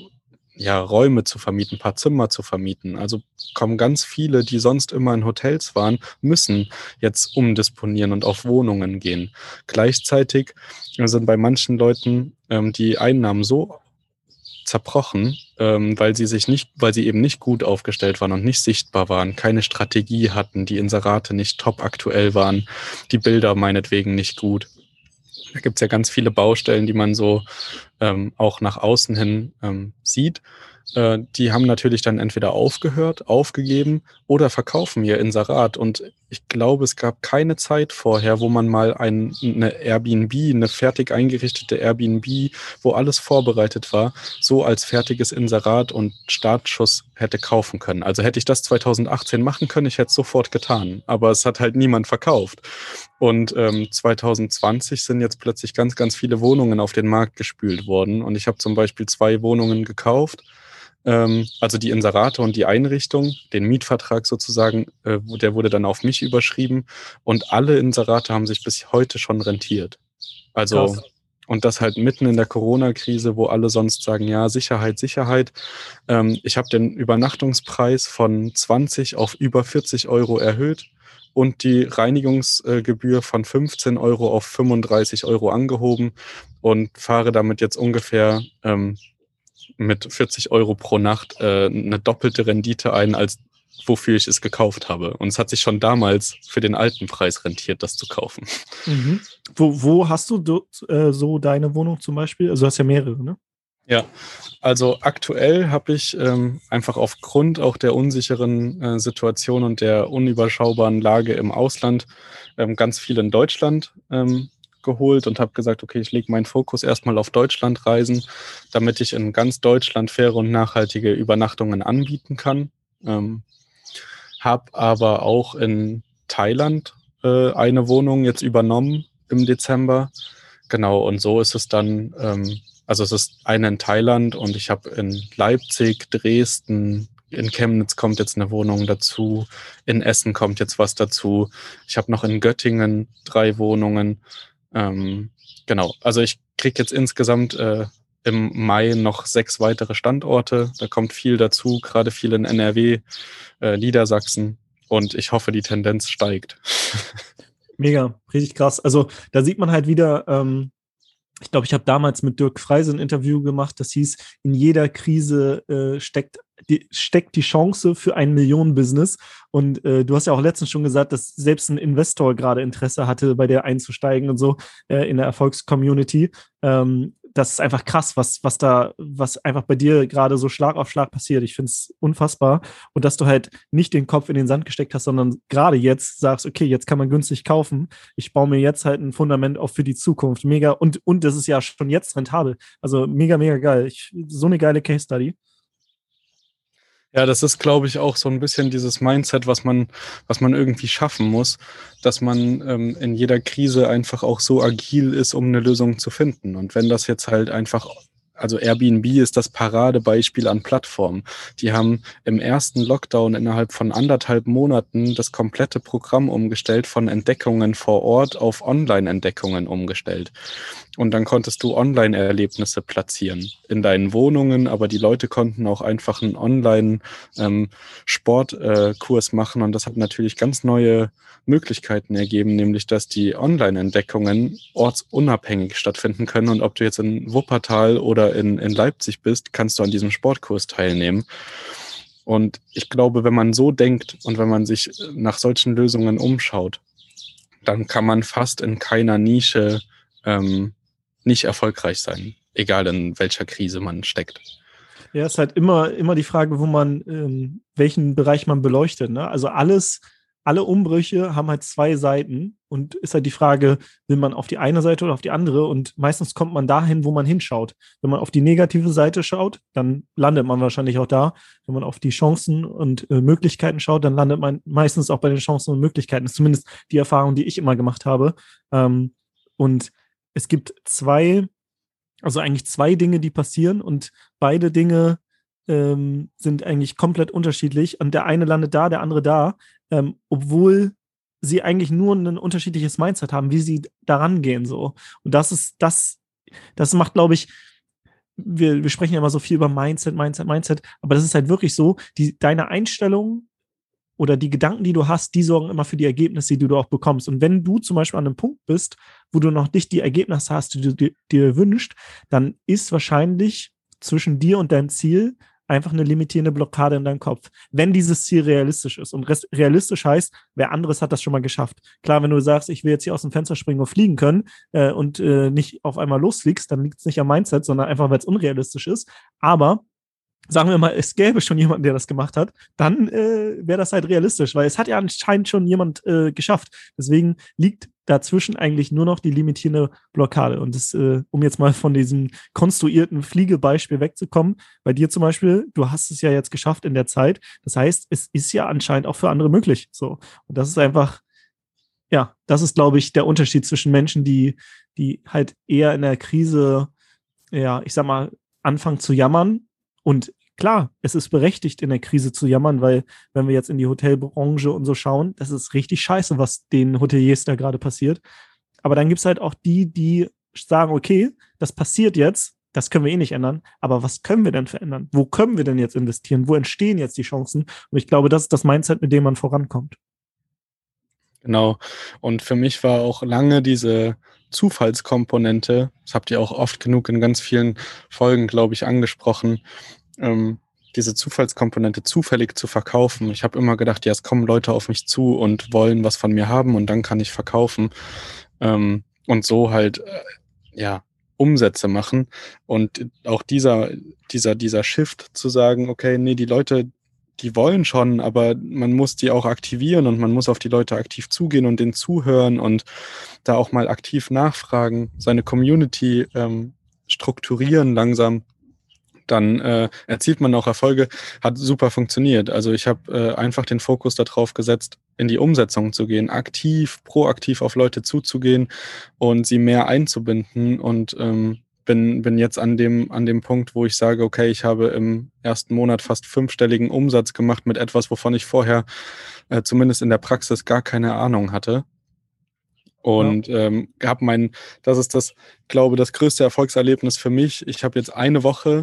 Räume zu vermieten, ein paar Zimmer zu vermieten. Also kommen ganz viele, die sonst immer in Hotels waren, müssen jetzt umdisponieren und auf Wohnungen gehen. Gleichzeitig sind bei manchen Leuten die Einnahmen so zerbrochen, weil sie eben nicht gut aufgestellt waren und nicht sichtbar waren, keine Strategie hatten, die Inserate nicht top aktuell waren, die Bilder meinetwegen nicht gut. Da gibt es ja ganz viele Baustellen, die man so auch nach außen hin sieht. Die haben natürlich dann entweder aufgegeben oder verkaufen ihr Inserat. Und ich glaube, es gab keine Zeit vorher, wo man mal eine Airbnb, eine fertig eingerichtete Airbnb, wo alles vorbereitet war, so als fertiges Inserat und Startschuss hätte kaufen können. Also hätte ich das 2018 machen können, ich hätte es sofort getan. Aber es hat halt niemand verkauft. Und 2020 sind jetzt plötzlich ganz, ganz viele Wohnungen auf den Markt gespült worden. Und ich habe zum Beispiel 2 Wohnungen gekauft. Also die Inserate und die Einrichtung, den Mietvertrag sozusagen, der wurde dann auf mich überschrieben. Und alle Inserate haben sich bis heute schon rentiert. Also, krass. Und das halt mitten in der Corona-Krise, wo alle sonst sagen, ja, Sicherheit, Sicherheit. Ich habe den Übernachtungspreis von 20 auf über 40 Euro erhöht und die Reinigungsgebühr von 15 Euro auf 35 Euro angehoben und fahre damit jetzt ungefähr mit 40 Euro pro Nacht eine doppelte Rendite ein, als wofür ich es gekauft habe. Und es hat sich schon damals für den alten Preis rentiert, das zu kaufen. Mhm. Wo hast du so deine Wohnung zum Beispiel? Also du hast ja mehrere, ne? Ja, also aktuell habe ich einfach aufgrund auch der unsicheren Situation und der unüberschaubaren Lage im Ausland ganz viel in Deutschland geholt und habe gesagt, okay, ich lege meinen Fokus erstmal auf Deutschlandreisen, damit ich in ganz Deutschland faire und nachhaltige Übernachtungen anbieten kann. Habe aber auch in Thailand eine Wohnung jetzt übernommen im Dezember. Genau, und so ist es dann, also es ist eine in Thailand und ich habe in Leipzig, Dresden, in Chemnitz kommt jetzt eine Wohnung dazu, in Essen kommt jetzt was dazu. Ich habe noch in Göttingen 3 Wohnungen. Genau, also ich kriege jetzt insgesamt im Mai noch 6 weitere Standorte. Da kommt viel dazu, gerade viel in NRW, Niedersachsen. Und ich hoffe, die Tendenz steigt. Mega, richtig krass. Also da sieht man halt wieder, ich glaube, ich habe damals mit Dirk Freise ein Interview gemacht, das hieß, in jeder Krise steckt die Chance für ein Millionen-Business. Und du hast ja auch letztens schon gesagt, dass selbst ein Investor gerade Interesse hatte, bei der einzusteigen und so in der Erfolgscommunity. Das ist einfach krass, was einfach bei dir gerade so Schlag auf Schlag passiert. Ich finde es unfassbar. Und dass du halt nicht den Kopf in den Sand gesteckt hast, sondern gerade jetzt sagst, okay, jetzt kann man günstig kaufen. Ich baue mir jetzt halt ein Fundament auf für die Zukunft. Mega. Und das ist ja schon jetzt rentabel. Also mega, mega geil. So eine geile Case Study. Ja, das ist, glaube ich, auch so ein bisschen dieses Mindset, was man irgendwie schaffen muss, dass man in jeder Krise einfach auch so agil ist, um eine Lösung zu finden. Und wenn das jetzt halt einfach also Airbnb ist das Paradebeispiel an Plattformen. Die haben im ersten Lockdown innerhalb von 1,5 Monaten das komplette Programm umgestellt, von Entdeckungen vor Ort auf Online-Entdeckungen umgestellt. Und dann konntest du Online-Erlebnisse platzieren in deinen Wohnungen, aber die Leute konnten auch einfach einen Online-Sportkurs machen. Und das hat natürlich ganz neue Möglichkeiten ergeben, nämlich dass die Online-Entdeckungen ortsunabhängig stattfinden können. Und ob du jetzt in Wuppertal oder in Leipzig bist, kannst du an diesem Sportkurs teilnehmen. Und ich glaube, wenn man so denkt und wenn man sich nach solchen Lösungen umschaut, dann kann man fast in keiner Nische nicht erfolgreich sein, egal in welcher Krise man steckt. Ja, es ist halt immer die Frage, wo man, welchen Bereich man beleuchtet. Ne? Also alle Umbrüche haben halt zwei Seiten und ist halt die Frage, will man auf die eine Seite oder auf die andere? Und meistens kommt man dahin, wo man hinschaut. Wenn man auf die negative Seite schaut, dann landet man wahrscheinlich auch da. Wenn man auf die Chancen und Möglichkeiten schaut, dann landet man meistens auch bei den Chancen und Möglichkeiten. Das ist zumindest die Erfahrung, die ich immer gemacht habe. Und es gibt eigentlich zwei Dinge, die passieren und beide Dinge sind eigentlich komplett unterschiedlich und der eine landet da, der andere da, obwohl sie eigentlich nur ein unterschiedliches Mindset haben, wie sie daran gehen so. Und das macht, glaube ich, wir sprechen ja immer so viel über Mindset, aber das ist halt wirklich so, deine Einstellung oder die Gedanken, die du hast, die sorgen immer für die Ergebnisse, die du auch bekommst. Und wenn du zum Beispiel an einem Punkt bist, wo du noch nicht die Ergebnisse hast, die du dir wünschst, dann ist wahrscheinlich zwischen dir und deinem Ziel einfach eine limitierende Blockade in deinem Kopf, wenn dieses Ziel realistisch ist. Und realistisch heißt, wer anderes hat das schon mal geschafft. Klar, wenn du sagst, ich will jetzt hier aus dem Fenster springen und fliegen können und nicht auf einmal losfliegst, dann liegt es nicht am Mindset, sondern einfach, weil es unrealistisch ist. Aber sagen wir mal, es gäbe schon jemanden, der das gemacht hat, dann wäre das halt realistisch, weil es hat ja anscheinend schon jemand geschafft. Deswegen liegt dazwischen eigentlich nur noch die limitierende Blockade. Und das, um jetzt mal von diesem konstruierten Fliegebeispiel wegzukommen, bei dir zum Beispiel, du hast es ja jetzt geschafft in der Zeit. Das heißt, es ist ja anscheinend auch für andere möglich. So. Und das ist einfach, ja, das ist, glaube ich, der Unterschied zwischen Menschen, die halt eher in der Krise, ja, ich sag mal, anfangen zu jammern. Und klar, es ist berechtigt, in der Krise zu jammern, weil, wenn wir jetzt in die Hotelbranche und so schauen, das ist richtig scheiße, was den Hoteliers da gerade passiert. Aber dann gibt es halt auch die sagen, okay, das passiert jetzt, das können wir eh nicht ändern, aber was können wir denn verändern? Wo können wir denn jetzt investieren? Wo entstehen jetzt die Chancen? Und ich glaube, das ist das Mindset, mit dem man vorankommt. Genau. Und für mich war auch lange diese Zufallskomponente, das habt ihr auch oft genug in ganz vielen Folgen, glaube ich, angesprochen, diese Zufallskomponente zufällig zu verkaufen. Ich habe immer gedacht, ja, es kommen Leute auf mich zu und wollen was von mir haben und dann kann ich verkaufen und so halt ja Umsätze machen. Und auch dieser Shift zu sagen, okay, nee, die Leute, die wollen schon, aber man muss die auch aktivieren und man muss auf die Leute aktiv zugehen und denen zuhören und da auch mal aktiv nachfragen, seine Community strukturieren langsam. Dann erzielt man auch Erfolge, hat super funktioniert. Also ich habe einfach den Fokus darauf gesetzt, in die Umsetzung zu gehen, proaktiv auf Leute zuzugehen und sie mehr einzubinden und bin jetzt an dem Punkt, wo ich sage, okay, ich habe im ersten Monat fast 5-stelligen Umsatz gemacht mit etwas, wovon ich vorher zumindest in der Praxis gar keine Ahnung hatte. Und habe das ist das, glaube das größte Erfolgserlebnis für mich. Ich habe jetzt eine Woche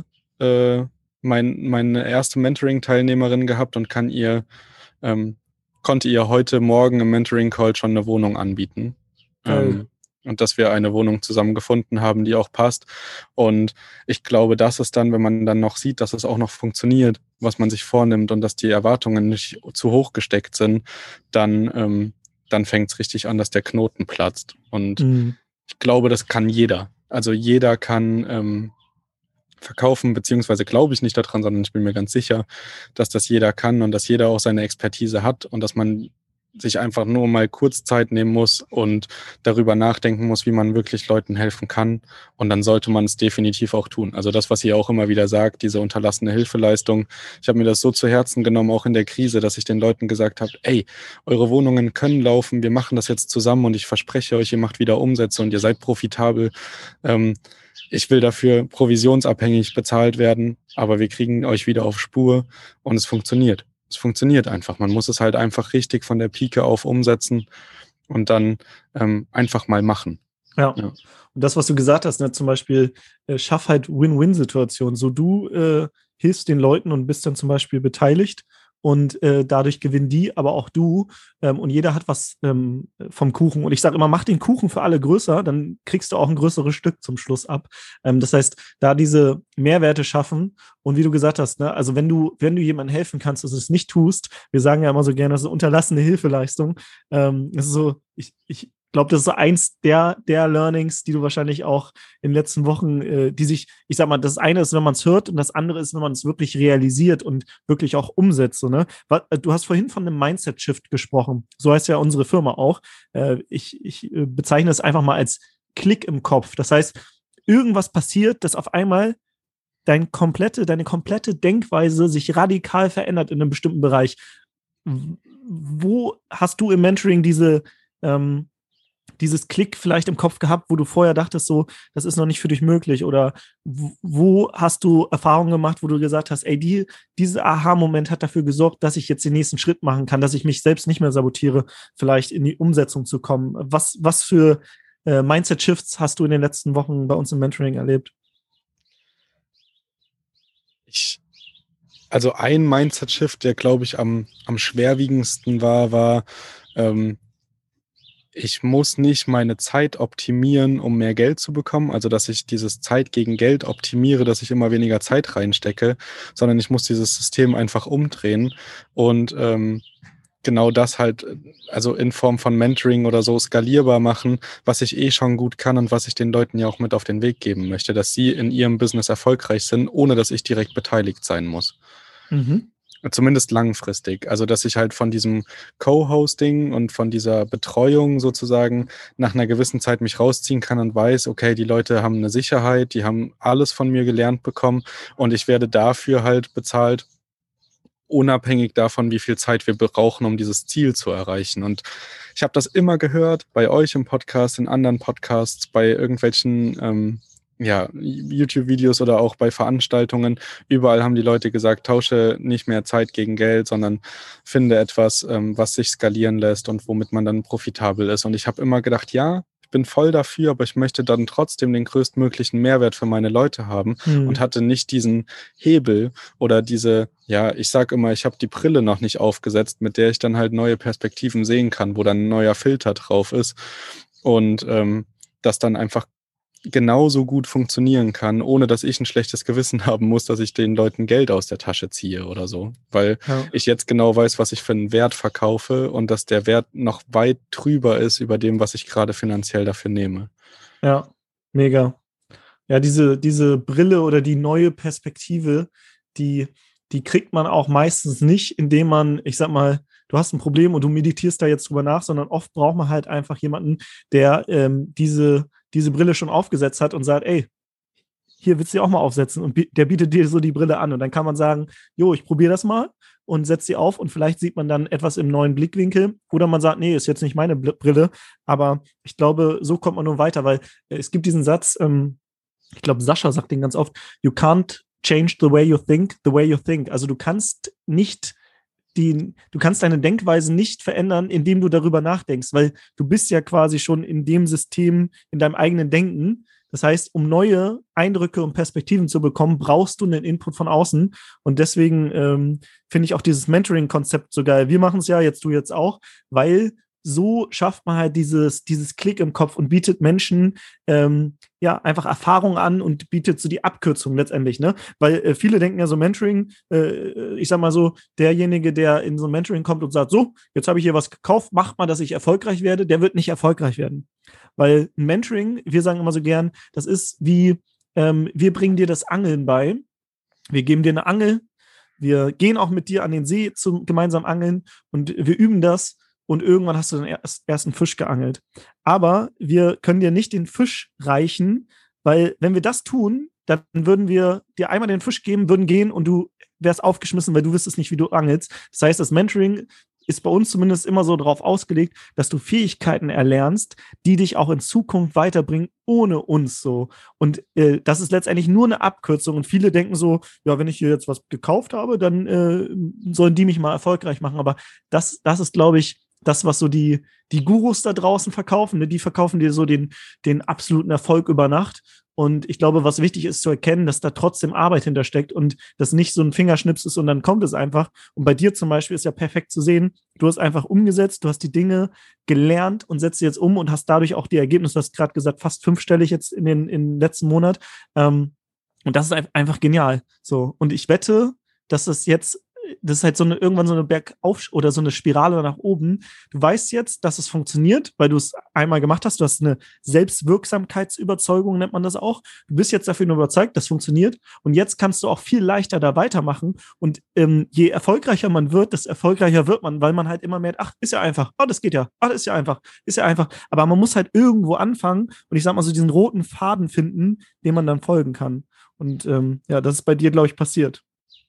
meine erste Mentoring-Teilnehmerin gehabt und konnte ihr heute Morgen im Mentoring-Call schon eine Wohnung anbieten. Und dass wir eine Wohnung zusammen gefunden haben, die auch passt. Und ich glaube, das ist dann, wenn man dann noch sieht, dass es auch noch funktioniert, was man sich vornimmt und dass die Erwartungen nicht zu hoch gesteckt sind, dann fängt es richtig an, dass der Knoten platzt. Und ich glaube, das kann jeder. Also jeder kann verkaufen, beziehungsweise glaube ich nicht daran, sondern ich bin mir ganz sicher, dass das jeder kann und dass jeder auch seine Expertise hat und dass man sich einfach nur mal kurz Zeit nehmen muss und darüber nachdenken muss, wie man wirklich Leuten helfen kann. Und dann sollte man es definitiv auch tun. Also das, was ihr auch immer wieder sagt, diese unterlassene Hilfeleistung. Ich habe mir das so zu Herzen genommen, auch in der Krise, dass ich den Leuten gesagt habe, ey, eure Wohnungen können laufen, wir machen das jetzt zusammen und ich verspreche euch, ihr macht wieder Umsätze und ihr seid profitabel. Ich will dafür provisionsabhängig bezahlt werden, aber wir kriegen euch wieder auf Spur und es funktioniert. Es funktioniert einfach. Man muss es halt einfach richtig von der Pike auf umsetzen und dann einfach mal machen. Ja. Und das, was du gesagt hast, ne, zum Beispiel, schaff halt Win-Win-Situationen. So, du hilfst den Leuten und bist dann zum Beispiel beteiligt und dadurch gewinnen die, aber auch du. Und jeder hat was vom Kuchen. Und ich sage immer, mach den Kuchen für alle größer, dann kriegst du auch ein größeres Stück zum Schluss ab. Das heißt, da diese Mehrwerte schaffen und wie du gesagt hast, ne, also wenn du jemandem helfen kannst, dass du es nicht tust, wir sagen ja immer so gerne, das ist eine unterlassene Hilfeleistung. Das ist so, ich glaube, das ist so eins der Learnings, die du wahrscheinlich auch in den letzten Wochen, ich sag mal, das eine ist, wenn man es hört und das andere ist, wenn man es wirklich realisiert und wirklich auch umsetzt. So, ne? Du hast vorhin von einem Mindset-Shift gesprochen. So heißt ja unsere Firma auch. Ich bezeichne es einfach mal als Klick im Kopf. Das heißt, irgendwas passiert, dass auf einmal deine komplette Denkweise sich radikal verändert in einem bestimmten Bereich. Wo hast du im Mentoring dieses Klick vielleicht im Kopf gehabt, wo du vorher dachtest, so, das ist noch nicht für dich möglich? Oder wo hast du Erfahrungen gemacht, wo du gesagt hast, ey, dieser Aha-Moment hat dafür gesorgt, dass ich jetzt den nächsten Schritt machen kann, dass ich mich selbst nicht mehr sabotiere, vielleicht in die Umsetzung zu kommen? Was für Mindset-Shifts hast du in den letzten Wochen bei uns im Mentoring erlebt? Also ein Mindset-Shift, der, glaube ich, am schwerwiegendsten war, ich muss nicht meine Zeit optimieren, um mehr Geld zu bekommen, also dass ich dieses Zeit gegen Geld optimiere, dass ich immer weniger Zeit reinstecke, sondern ich muss dieses System einfach umdrehen und genau das halt, also in Form von Mentoring oder so skalierbar machen, was ich eh schon gut kann und was ich den Leuten ja auch mit auf den Weg geben möchte, dass sie in ihrem Business erfolgreich sind, ohne dass ich direkt beteiligt sein muss. Mhm. Zumindest langfristig. Also, dass ich halt von diesem Co-Hosting und von dieser Betreuung sozusagen nach einer gewissen Zeit mich rausziehen kann und weiß, okay, die Leute haben eine Sicherheit, die haben alles von mir gelernt bekommen und ich werde dafür halt bezahlt, unabhängig davon, wie viel Zeit wir brauchen, um dieses Ziel zu erreichen. Und ich habe das immer gehört, bei euch im Podcast, in anderen Podcasts, bei irgendwelchen YouTube-Videos oder auch bei Veranstaltungen. Überall haben die Leute gesagt, tausche nicht mehr Zeit gegen Geld, sondern finde etwas, was sich skalieren lässt und womit man dann profitabel ist. Und ich habe immer gedacht, ja, ich bin voll dafür, aber ich möchte dann trotzdem den größtmöglichen Mehrwert für meine Leute haben und hatte nicht diesen Hebel oder ich sage immer, ich habe die Brille noch nicht aufgesetzt, mit der ich dann halt neue Perspektiven sehen kann, wo dann ein neuer Filter drauf ist und das dann einfach genauso gut funktionieren kann, ohne dass ich ein schlechtes Gewissen haben muss, dass ich den Leuten Geld aus der Tasche ziehe oder so. Weil ich jetzt genau weiß, was ich für einen Wert verkaufe und dass der Wert noch weit drüber ist über dem, was ich gerade finanziell dafür nehme. Ja, mega. Ja, diese Brille oder die neue Perspektive, die kriegt man auch meistens nicht, indem man, ich sag mal, du hast ein Problem und du meditierst da jetzt drüber nach, sondern oft braucht man halt einfach jemanden, der diese Brille schon aufgesetzt hat und sagt, ey, hier willst du die auch mal aufsetzen und der bietet dir so die Brille an und dann kann man sagen, jo, ich probiere das mal und setze sie auf und vielleicht sieht man dann etwas im neuen Blickwinkel oder man sagt, nee, ist jetzt nicht meine Brille, aber ich glaube, so kommt man nur weiter, weil es gibt diesen Satz, ich glaube, Sascha sagt den ganz oft, you can't change the way you think, the way you think. Also du kannst deine Denkweise nicht verändern, indem du darüber nachdenkst, weil du bist ja quasi schon in dem System, in deinem eigenen Denken. Das heißt, um neue Eindrücke und Perspektiven zu bekommen, brauchst du einen Input von außen. Und deswegen finde ich auch dieses Mentoring-Konzept so geil. Wir machen es ja, du jetzt auch, weil so schafft man halt dieses Klick im Kopf und bietet Menschen einfach Erfahrung an und bietet so die Abkürzung letztendlich, ne? Weil viele denken ja so Mentoring, ich sag mal so, derjenige, der in so ein Mentoring kommt und sagt, so, jetzt habe ich hier was gekauft, macht mal, dass ich erfolgreich werde, der wird nicht erfolgreich werden. Weil ein Mentoring, wir sagen immer so gern, das ist wie, wir bringen dir das Angeln bei, wir geben dir eine Angel, wir gehen auch mit dir an den See zum gemeinsam Angeln und wir üben das. und irgendwann hast du den ersten Fisch geangelt. Aber wir können dir nicht den Fisch reichen, weil wenn wir das tun, dann würden wir dir einmal den Fisch geben, würden gehen und du wärst aufgeschmissen, weil du wüsstest nicht, wie du angelst. Das heißt, das Mentoring ist bei uns zumindest immer so darauf ausgelegt, dass du Fähigkeiten erlernst, die dich auch in Zukunft weiterbringen, ohne uns so. Und das ist letztendlich nur eine Abkürzung. Und viele denken so, ja, wenn ich hier jetzt was gekauft habe, dann sollen die mich mal erfolgreich machen. Aber das ist, glaube ich, das, was so die Gurus da draußen verkaufen. Ne? Die verkaufen dir so den absoluten Erfolg über Nacht. Und ich glaube, was wichtig ist zu erkennen, dass da trotzdem Arbeit hintersteckt und das nicht so ein Fingerschnips ist und dann kommt es einfach. Und bei dir zum Beispiel ist ja perfekt zu sehen, du hast einfach umgesetzt, du hast die Dinge gelernt und setzt sie jetzt um und hast dadurch auch die Ergebnisse, du hast gerade gesagt, fast 5-stellig jetzt in den letzten Monat. Und das ist einfach genial. So. Und ich wette, dass das ist halt irgendwann so eine Bergauf- oder so eine Spirale nach oben. Du weißt jetzt, dass es funktioniert, weil du es einmal gemacht hast. Du hast eine Selbstwirksamkeitsüberzeugung, nennt man das auch. Du bist jetzt dafür überzeugt, das funktioniert. Und jetzt kannst du auch viel leichter da weitermachen. Und je erfolgreicher man wird, desto erfolgreicher wird man, weil man halt immer merkt, ach, ist ja einfach. Oh, das geht ja. Ach, das ist ja einfach. Ist ja einfach. Aber man muss halt irgendwo anfangen und ich sag mal so diesen roten Faden finden, dem man dann folgen kann. Und ja, das ist bei dir, glaube ich, passiert.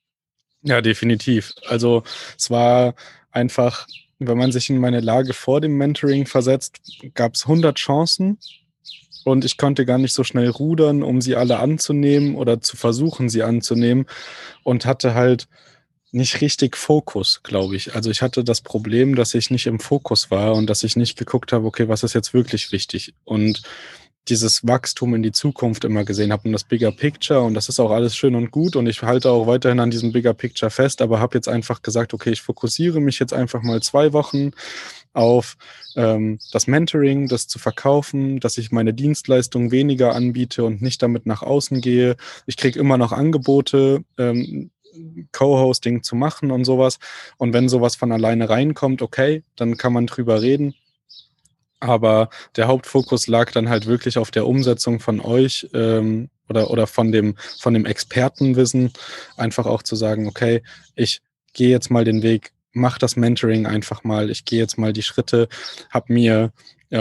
Ja, definitiv. Also es war einfach, wenn man sich in meine Lage vor dem Mentoring versetzt, gab es 100 Chancen und ich konnte gar nicht so schnell rudern, um sie alle anzunehmen oder zu versuchen, sie anzunehmen und hatte halt nicht richtig Fokus, glaube ich. Also ich hatte das Problem, dass ich nicht im Fokus war und dass ich nicht geguckt habe, okay, was ist jetzt wirklich wichtig? Und dieses Wachstum in die Zukunft immer gesehen habe und das Bigger Picture und das ist auch alles schön und gut und ich halte auch weiterhin an diesem Bigger Picture fest, aber habe jetzt einfach gesagt, okay, ich fokussiere mich jetzt einfach mal 2 Wochen auf das Mentoring, das zu verkaufen, dass ich meine Dienstleistung weniger anbiete und nicht damit nach außen gehe. Ich kriege immer noch Angebote, Co-Hosting zu machen und sowas. Und wenn sowas von alleine reinkommt, okay, dann kann man drüber reden. Aber der Hauptfokus lag dann halt wirklich auf der Umsetzung von euch oder von dem Expertenwissen, einfach auch zu sagen, okay, ich gehe jetzt mal den Weg, mach das Mentoring einfach mal, ich gehe jetzt mal die Schritte, habe mir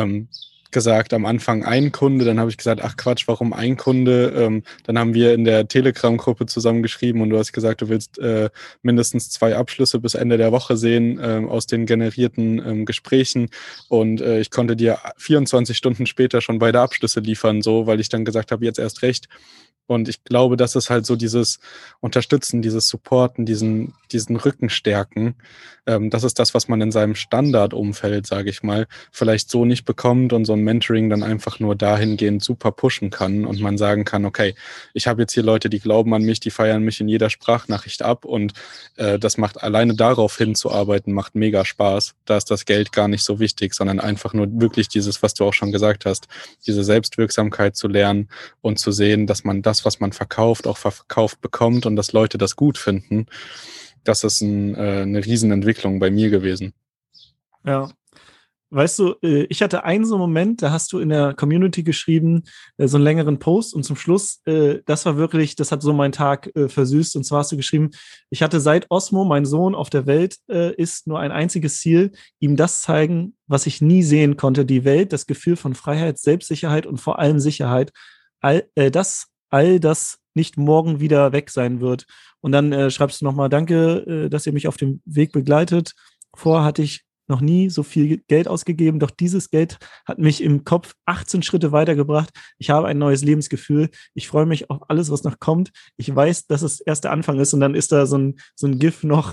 gesagt, am Anfang ein Kunde, dann habe ich gesagt, ach Quatsch, warum ein Kunde? Dann haben wir in der Telegram-Gruppe zusammengeschrieben und du hast gesagt, du willst mindestens 2 Abschlüsse bis Ende der Woche sehen aus den generierten Gesprächen und ich konnte dir 24 Stunden später schon beide Abschlüsse liefern, so, weil ich dann gesagt habe, jetzt erst recht. Und ich glaube, das ist halt so dieses Unterstützen, dieses Supporten, diesen Rücken stärken. Das ist das, was man in seinem Standardumfeld, sage ich mal, vielleicht so nicht bekommt und so ein Mentoring dann einfach nur dahingehend super pushen kann und man sagen kann, okay, ich habe jetzt hier Leute, die glauben an mich, die feiern mich in jeder Sprachnachricht ab und das macht alleine darauf hinzuarbeiten, macht mega Spaß. Da ist das Geld gar nicht so wichtig, sondern einfach nur wirklich dieses, was du auch schon gesagt hast, diese Selbstwirksamkeit zu lernen und zu sehen, dass man das, was man verkauft, auch verkauft bekommt und dass Leute das gut finden. Das ist eine Riesenentwicklung bei mir gewesen. Ja. Weißt du, ich hatte einen so Moment, da hast du in der Community geschrieben, so einen längeren Post und zum Schluss, das war wirklich, das hat so meinen Tag versüßt. Und zwar hast du geschrieben, ich hatte seit Osmo, mein Sohn auf der Welt, ist nur ein einziges Ziel, ihm das zeigen, was ich nie sehen konnte, die Welt, das Gefühl von Freiheit, Selbstsicherheit und vor allem Sicherheit, all das nicht morgen wieder weg sein wird. Und dann schreibst du nochmal, danke, dass ihr mich auf dem Weg begleitet. Vorher hatte ich noch nie so viel Geld ausgegeben, doch dieses Geld hat mich im Kopf 18 Schritte weitergebracht. Ich habe ein neues Lebensgefühl. Ich freue mich auf alles, was noch kommt. Ich weiß, dass es erst der Anfang ist und dann ist da so ein GIF noch,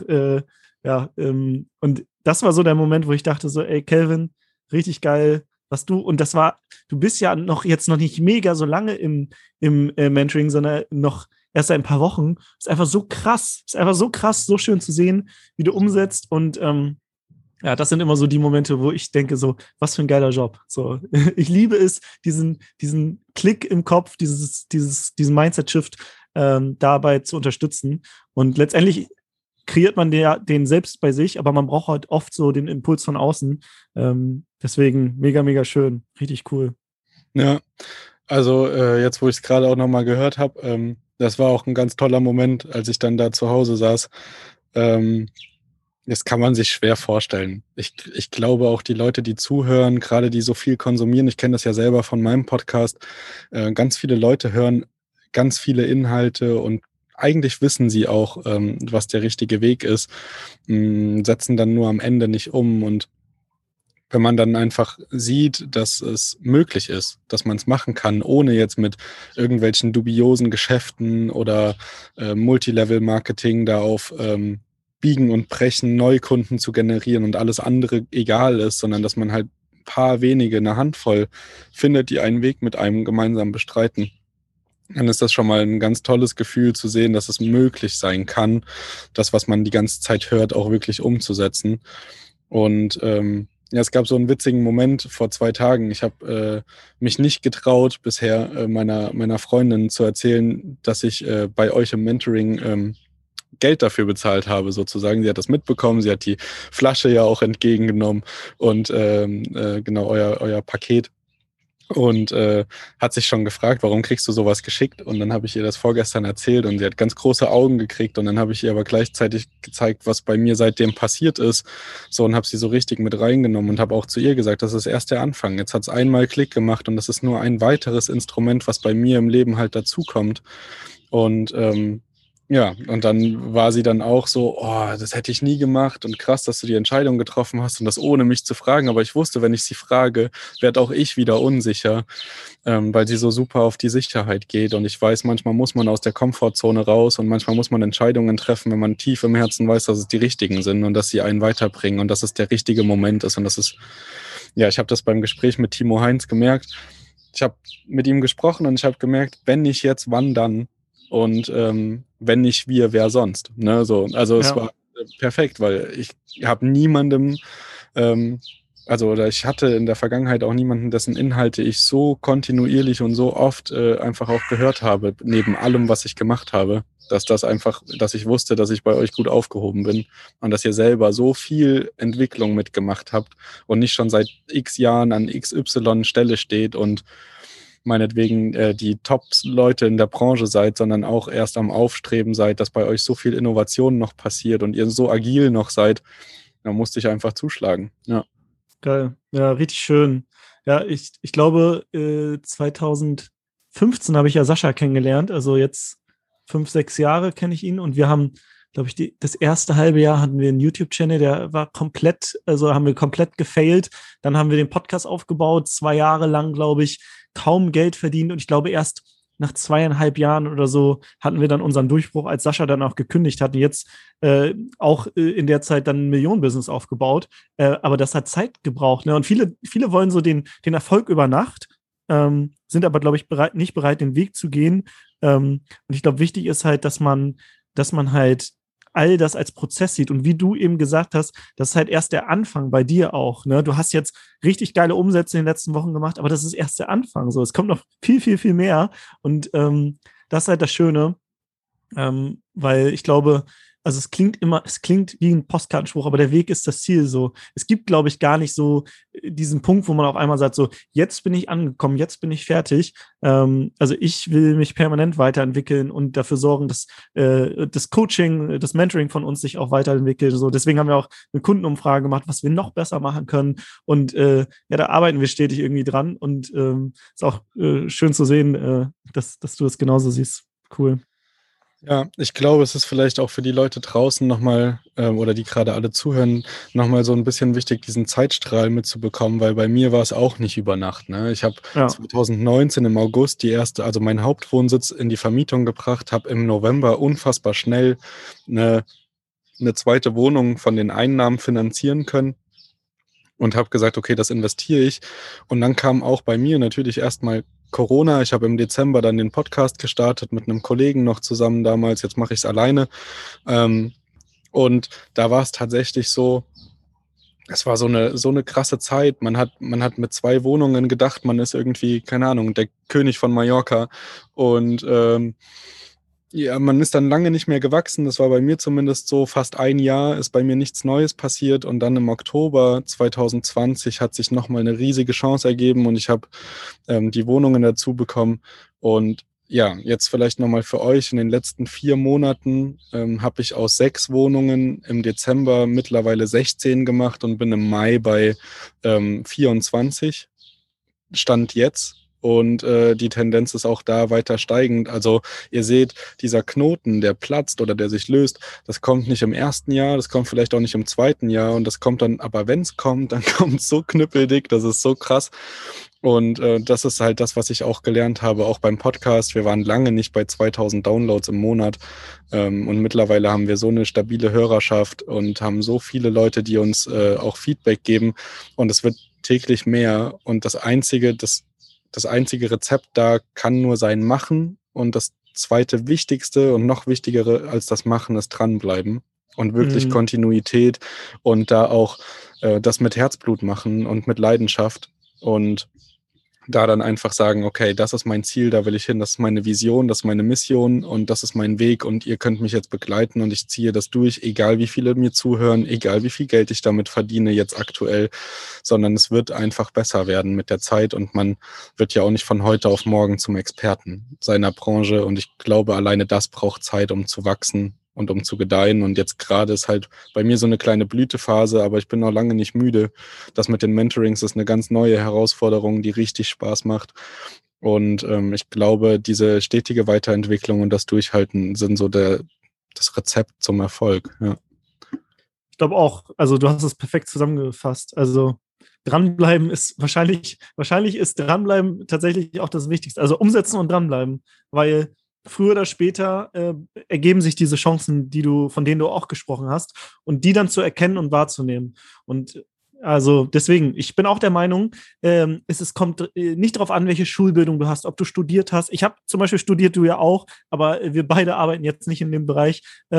und das war so der Moment, wo ich dachte so, ey, Kelvin, richtig geil, was du, du bist ja jetzt noch nicht mega so lange im Mentoring, sondern noch erst seit ein paar Wochen. Ist einfach so krass, so schön zu sehen, wie du umsetzt und ja, das sind immer so die Momente, wo ich denke, so, was für ein geiler Job. So, ich liebe es, diesen Klick im Kopf, diesen Mindset-Shift dabei zu unterstützen. Und letztendlich kreiert man den selbst bei sich, aber man braucht halt oft so den Impuls von außen. Deswegen mega, mega schön. Richtig cool. Ja, also jetzt, wo ich es gerade auch nochmal gehört habe, das war auch ein ganz toller Moment, als ich dann da zu Hause saß. Das kann man sich schwer vorstellen. Ich glaube auch die Leute, die zuhören, gerade die so viel konsumieren, ich kenne das ja selber von meinem Podcast, ganz viele Leute hören ganz viele Inhalte und eigentlich wissen sie auch, was der richtige Weg ist, setzen dann nur am Ende nicht um. Und wenn man dann einfach sieht, dass es möglich ist, dass man es machen kann, ohne jetzt mit irgendwelchen dubiosen Geschäften oder Multilevel-Marketing da auf Biegen und Brechen Neukunden zu generieren und alles andere egal ist, sondern dass man halt ein paar wenige, eine Handvoll findet, die einen Weg mit einem gemeinsam bestreiten, dann ist das schon mal ein ganz tolles Gefühl zu sehen, dass es möglich sein kann, das, was man die ganze Zeit hört, auch wirklich umzusetzen. Und ja, es gab so einen witzigen Moment vor 2 Tagen. Ich habe mich nicht getraut, bisher meiner Freundin zu erzählen, dass ich bei euch im Mentoring Geld dafür bezahlt habe, sozusagen. Sie hat das mitbekommen, sie hat die Flasche ja auch entgegengenommen und genau euer Paket. Und hat sich schon gefragt, warum kriegst du sowas geschickt? Und dann habe ich ihr das vorgestern erzählt und sie hat ganz große Augen gekriegt und dann habe ich ihr aber gleichzeitig gezeigt, was bei mir seitdem passiert ist. So, und habe sie so richtig mit reingenommen und habe auch zu ihr gesagt, das ist erst der Anfang. Jetzt hat es einmal Klick gemacht und das ist nur ein weiteres Instrument, was bei mir im Leben halt dazukommt. Und ja, und dann war sie dann auch so, oh, das hätte ich nie gemacht und krass, dass du die Entscheidung getroffen hast und das ohne mich zu fragen. Aber ich wusste, wenn ich sie frage, werde auch ich wieder unsicher, weil sie so super auf die Sicherheit geht. Und ich weiß, manchmal muss man aus der Komfortzone raus und manchmal muss man Entscheidungen treffen, wenn man tief im Herzen weiß, dass es die richtigen sind und dass sie einen weiterbringen und dass es der richtige Moment ist. Und das ist, ja, ich habe das beim Gespräch mit Timo Heinz gemerkt. Ich habe mit ihm gesprochen und ich habe gemerkt, wenn nicht jetzt, wann dann? Und wenn nicht wir, wer sonst? Ne? So, also es war perfekt, weil ich habe niemandem, oder ich hatte in der Vergangenheit auch niemanden, dessen Inhalte ich so kontinuierlich und so oft einfach auch gehört habe, neben allem, was ich gemacht habe, dass ich wusste, dass ich bei euch gut aufgehoben bin und dass ihr selber so viel Entwicklung mitgemacht habt und nicht schon seit x Jahren an XY Stelle steht und meinetwegen die Top-Leute in der Branche seid, sondern auch erst am Aufstreben seid, dass bei euch so viel Innovation noch passiert und ihr so agil noch seid, da musste ich einfach zuschlagen. Ja. Geil. Ja, richtig schön. Ja, ich glaube, 2015 habe ich ja Sascha kennengelernt. Also jetzt 5, 6 Jahre kenne ich ihn und wir haben, glaube ich, das erste halbe Jahr hatten wir einen YouTube-Channel, der war komplett, also haben wir komplett gefailt. Dann haben wir den Podcast aufgebaut, 2 Jahre lang, glaube ich, kaum Geld verdient und ich glaube erst nach 2,5 Jahren oder so hatten wir dann unseren Durchbruch, als Sascha dann auch gekündigt hat und jetzt auch in der Zeit dann ein Millionen-Business aufgebaut. Aber das hat Zeit gebraucht. Ne? Und viele wollen so den Erfolg über Nacht, sind aber, glaube ich, nicht bereit, den Weg zu gehen. Und ich glaube, wichtig ist halt, dass man halt all das als Prozess sieht. Und wie du eben gesagt hast, das ist halt erst der Anfang bei dir auch. Ne? Du hast jetzt richtig geile Umsätze in den letzten Wochen gemacht, aber das ist erst der Anfang. So, es kommt noch viel, viel, viel mehr. Und das ist halt das Schöne, weil ich glaube, also es klingt wie ein Postkartenspruch, aber der Weg ist das Ziel so. Es gibt, glaube ich, gar nicht so diesen Punkt, wo man auf einmal sagt, so, jetzt bin ich angekommen, jetzt bin ich fertig. Also ich will mich permanent weiterentwickeln und dafür sorgen, dass das Coaching, das Mentoring von uns sich auch weiterentwickelt. So, deswegen haben wir auch eine Kundenumfrage gemacht, was wir noch besser machen können. Und ja, da arbeiten wir stetig irgendwie dran. Und ist auch schön zu sehen, dass du es genauso siehst. Cool. Ja, ich glaube, es ist vielleicht auch für die Leute draußen nochmal, oder die gerade alle zuhören, nochmal so ein bisschen wichtig, diesen Zeitstrahl mitzubekommen, weil bei mir war es auch nicht über Nacht. Ne? Ich habe 2019 im August also meinen Hauptwohnsitz in die Vermietung gebracht, habe im November unfassbar schnell eine zweite Wohnung von den Einnahmen finanzieren können. Und habe gesagt, okay, das investiere ich. Und dann kam auch bei mir natürlich erstmal Corona. Ich habe im Dezember dann den Podcast gestartet mit einem Kollegen noch zusammen damals. Jetzt mache ich es alleine. Und da war es tatsächlich so, es war so eine krasse Zeit. Man hat mit 2 Wohnungen gedacht, man ist irgendwie, keine Ahnung, der König von Mallorca. Und ja, man ist dann lange nicht mehr gewachsen. Das war bei mir zumindest so. Fast ein Jahr ist bei mir nichts Neues passiert. Und dann im Oktober 2020 hat sich nochmal eine riesige Chance ergeben und ich habe die Wohnungen dazu bekommen. Und ja, jetzt vielleicht nochmal für euch. In den letzten 4 Monaten habe ich aus 6 Wohnungen im Dezember mittlerweile 16 gemacht und bin im Mai bei 24. Stand jetzt. Und die Tendenz ist auch da weiter steigend. Also ihr seht, dieser Knoten, der platzt oder der sich löst, das kommt nicht im ersten Jahr, das kommt vielleicht auch nicht im zweiten Jahr. Und das kommt dann, aber wenn es kommt, dann kommt es so knüppeldick, das ist so krass. Und das ist halt das, was ich auch gelernt habe, auch beim Podcast. Wir waren lange nicht bei 2000 Downloads im Monat. Und mittlerweile haben wir so eine stabile Hörerschaft und haben so viele Leute, die uns auch Feedback geben. Und es wird täglich mehr. Und das einzige Rezept da kann nur sein Machen. Und das zweite Wichtigste und noch wichtigere als das Machen ist dranbleiben. Und wirklich Kontinuität und da auch das mit Herzblut machen und mit Leidenschaft. Und da dann einfach sagen, okay, das ist mein Ziel, da will ich hin, das ist meine Vision, das ist meine Mission und das ist mein Weg und ihr könnt mich jetzt begleiten und ich ziehe das durch, egal wie viele mir zuhören, egal wie viel Geld ich damit verdiene jetzt aktuell, sondern es wird einfach besser werden mit der Zeit und man wird ja auch nicht von heute auf morgen zum Experten seiner Branche und ich glaube, alleine das braucht Zeit, um zu wachsen und um zu gedeihen. Und jetzt gerade ist halt bei mir so eine kleine Blütephase, aber ich bin noch lange nicht müde. Das mit den Mentorings ist eine ganz neue Herausforderung, die richtig Spaß macht. Und ich glaube, diese stetige Weiterentwicklung und das Durchhalten sind so das Rezept zum Erfolg. Ja. Ich glaube auch, also du hast es perfekt zusammengefasst. Also dranbleiben ist wahrscheinlich ist dranbleiben tatsächlich auch das Wichtigste. Also umsetzen und dranbleiben, weil früher oder später ergeben sich diese Chancen, von denen du auch gesprochen hast, und die dann zu erkennen und wahrzunehmen. Und also deswegen, ich bin auch der Meinung, es kommt nicht darauf an, welche Schulbildung du hast, ob du studiert hast. Ich habe zum Beispiel studiert, du ja auch, aber wir beide arbeiten jetzt nicht in dem Bereich.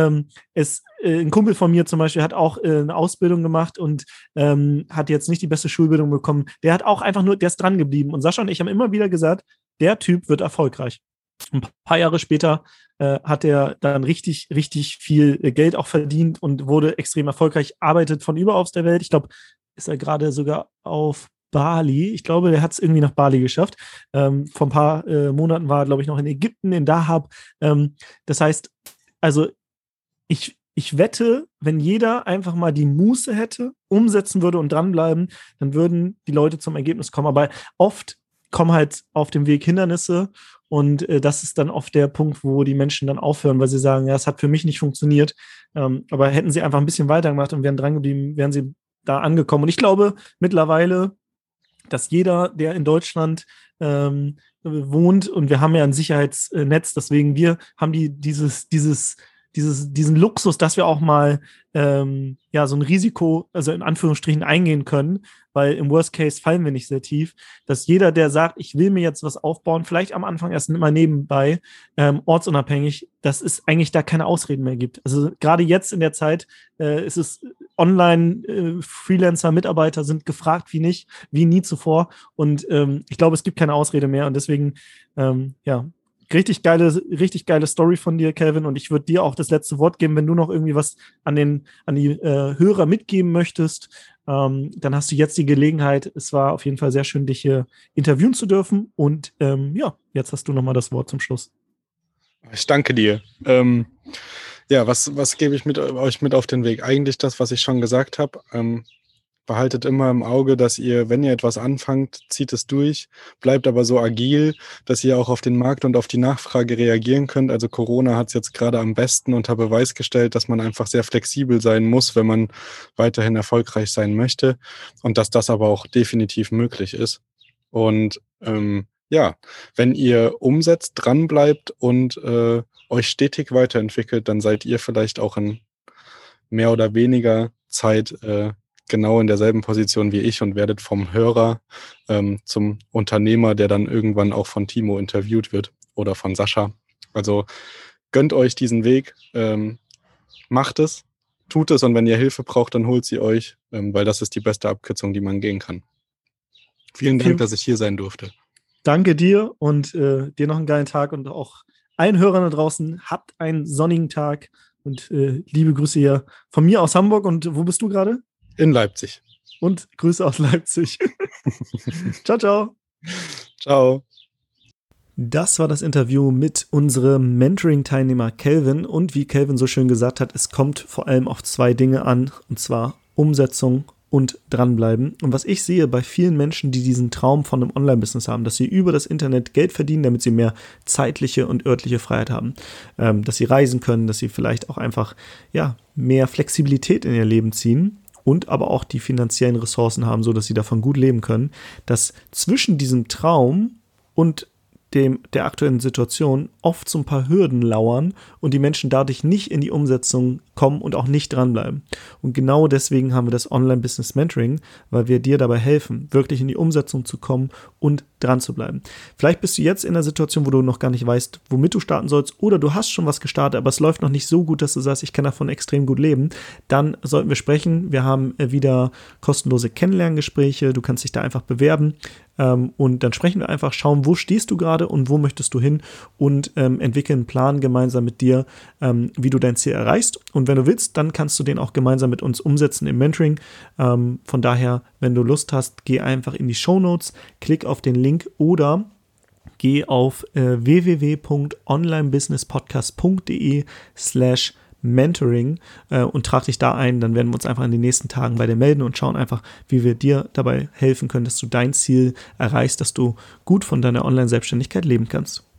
Ein Kumpel von mir zum Beispiel hat auch eine Ausbildung gemacht und hat jetzt nicht die beste Schulbildung bekommen. Der ist dran geblieben. Und Sascha und ich haben immer wieder gesagt, der Typ wird erfolgreich. Ein paar Jahre später hat er dann richtig, richtig viel Geld auch verdient und wurde extrem erfolgreich, arbeitet von überall aus der Welt. Ich glaube, ist er gerade sogar auf Bali. Ich glaube, der hat es irgendwie nach Bali geschafft. Vor ein paar Monaten war er, glaube ich, noch in Ägypten, in Dahab. Das heißt, also ich wette, wenn jeder einfach mal die Muße hätte, umsetzen würde und dranbleiben, dann würden die Leute zum Ergebnis kommen. Aber oft kommen halt auf dem Weg Hindernisse und das ist dann oft der Punkt, wo die Menschen dann aufhören, weil sie sagen, ja, es hat für mich nicht funktioniert. Aber hätten sie einfach ein bisschen weitergemacht und wären dran geblieben, wären sie da angekommen. Und ich glaube mittlerweile, dass jeder, der in Deutschland wohnt, und wir haben ja ein Sicherheitsnetz, deswegen wir haben diesen Luxus, dass wir auch mal so ein Risiko, also in Anführungsstrichen, eingehen können, weil im Worst Case fallen wir nicht sehr tief, dass jeder, der sagt, ich will mir jetzt was aufbauen, vielleicht am Anfang erst mal nebenbei, ortsunabhängig, dass es eigentlich da keine Ausreden mehr gibt. Also gerade jetzt in der Zeit ist es online, Freelancer, Mitarbeiter sind gefragt wie nie zuvor, und ich glaube, es gibt keine Ausrede mehr, und deswegen, richtig geile Story von dir, Calvin. Und ich würde dir auch das letzte Wort geben, wenn du noch irgendwie was an die Hörer mitgeben möchtest. Dann hast du jetzt die Gelegenheit. Es war auf jeden Fall sehr schön, dich hier interviewen zu dürfen. Und jetzt hast du nochmal das Wort zum Schluss. Ich danke dir. Was gebe ich euch mit auf den Weg? Eigentlich das, was ich schon gesagt habe. Behaltet immer im Auge, dass ihr, wenn ihr etwas anfangt, zieht es durch, bleibt aber so agil, dass ihr auch auf den Markt und auf die Nachfrage reagieren könnt. Also Corona hat es jetzt gerade am besten unter Beweis gestellt, dass man einfach sehr flexibel sein muss, wenn man weiterhin erfolgreich sein möchte, und dass das aber auch definitiv möglich ist. Und wenn ihr umsetzt, dranbleibt und euch stetig weiterentwickelt, dann seid ihr vielleicht auch in mehr oder weniger Zeit genau in derselben Position wie ich und werdet vom Hörer zum Unternehmer, der dann irgendwann auch von Timo interviewt wird oder von Sascha. Also gönnt euch diesen Weg, macht es, tut es, und wenn ihr Hilfe braucht, dann holt sie euch, weil das ist die beste Abkürzung, die man gehen kann. Vielen Dank, dass ich hier sein durfte. Danke dir und dir noch einen geilen Tag, und auch allen Hörern da draußen, habt einen sonnigen Tag und liebe Grüße hier von mir aus Hamburg. Und wo bist du gerade? In Leipzig. Und Grüße aus Leipzig. Ciao, ciao. Ciao. Das war das Interview mit unserem Mentoring-Teilnehmer Kelvin und wie Kelvin so schön gesagt hat, es kommt vor allem auf 2 Dinge an, und zwar Umsetzung und dranbleiben. Und was ich sehe bei vielen Menschen, die diesen Traum von einem Online-Business haben, dass sie über das Internet Geld verdienen, damit sie mehr zeitliche und örtliche Freiheit haben, dass sie reisen können, dass sie vielleicht auch einfach mehr Flexibilität in ihr Leben ziehen und aber auch die finanziellen Ressourcen haben, so dass sie davon gut leben können, dass zwischen diesem Traum und der aktuellen Situation oft so ein paar Hürden lauern und die Menschen dadurch nicht in die Umsetzung kommen und auch nicht dranbleiben. Und genau deswegen haben wir das Online-Business-Mentoring, weil wir dir dabei helfen, wirklich in die Umsetzung zu kommen und dran zu bleiben. Vielleicht bist du jetzt in einer Situation, wo du noch gar nicht weißt, womit du starten sollst, oder du hast schon was gestartet, aber es läuft noch nicht so gut, dass du sagst, ich kann davon extrem gut leben. Dann sollten wir sprechen. Wir haben wieder kostenlose Kennenlerngespräche. Du kannst dich da einfach bewerben. Und dann sprechen wir einfach, schauen, wo stehst du gerade und wo möchtest du hin und entwickeln einen Plan gemeinsam mit dir, wie du dein Ziel erreichst. Und wenn du willst, dann kannst du den auch gemeinsam mit uns umsetzen im Mentoring. Von daher, wenn du Lust hast, geh einfach in die Shownotes, klick auf den Link oder geh auf www.onlinebusinesspodcast.de/Mentoring und trag dich da ein, dann werden wir uns einfach in den nächsten Tagen bei dir melden und schauen einfach, wie wir dir dabei helfen können, dass du dein Ziel erreichst, dass du gut von deiner Online-Selbstständigkeit leben kannst.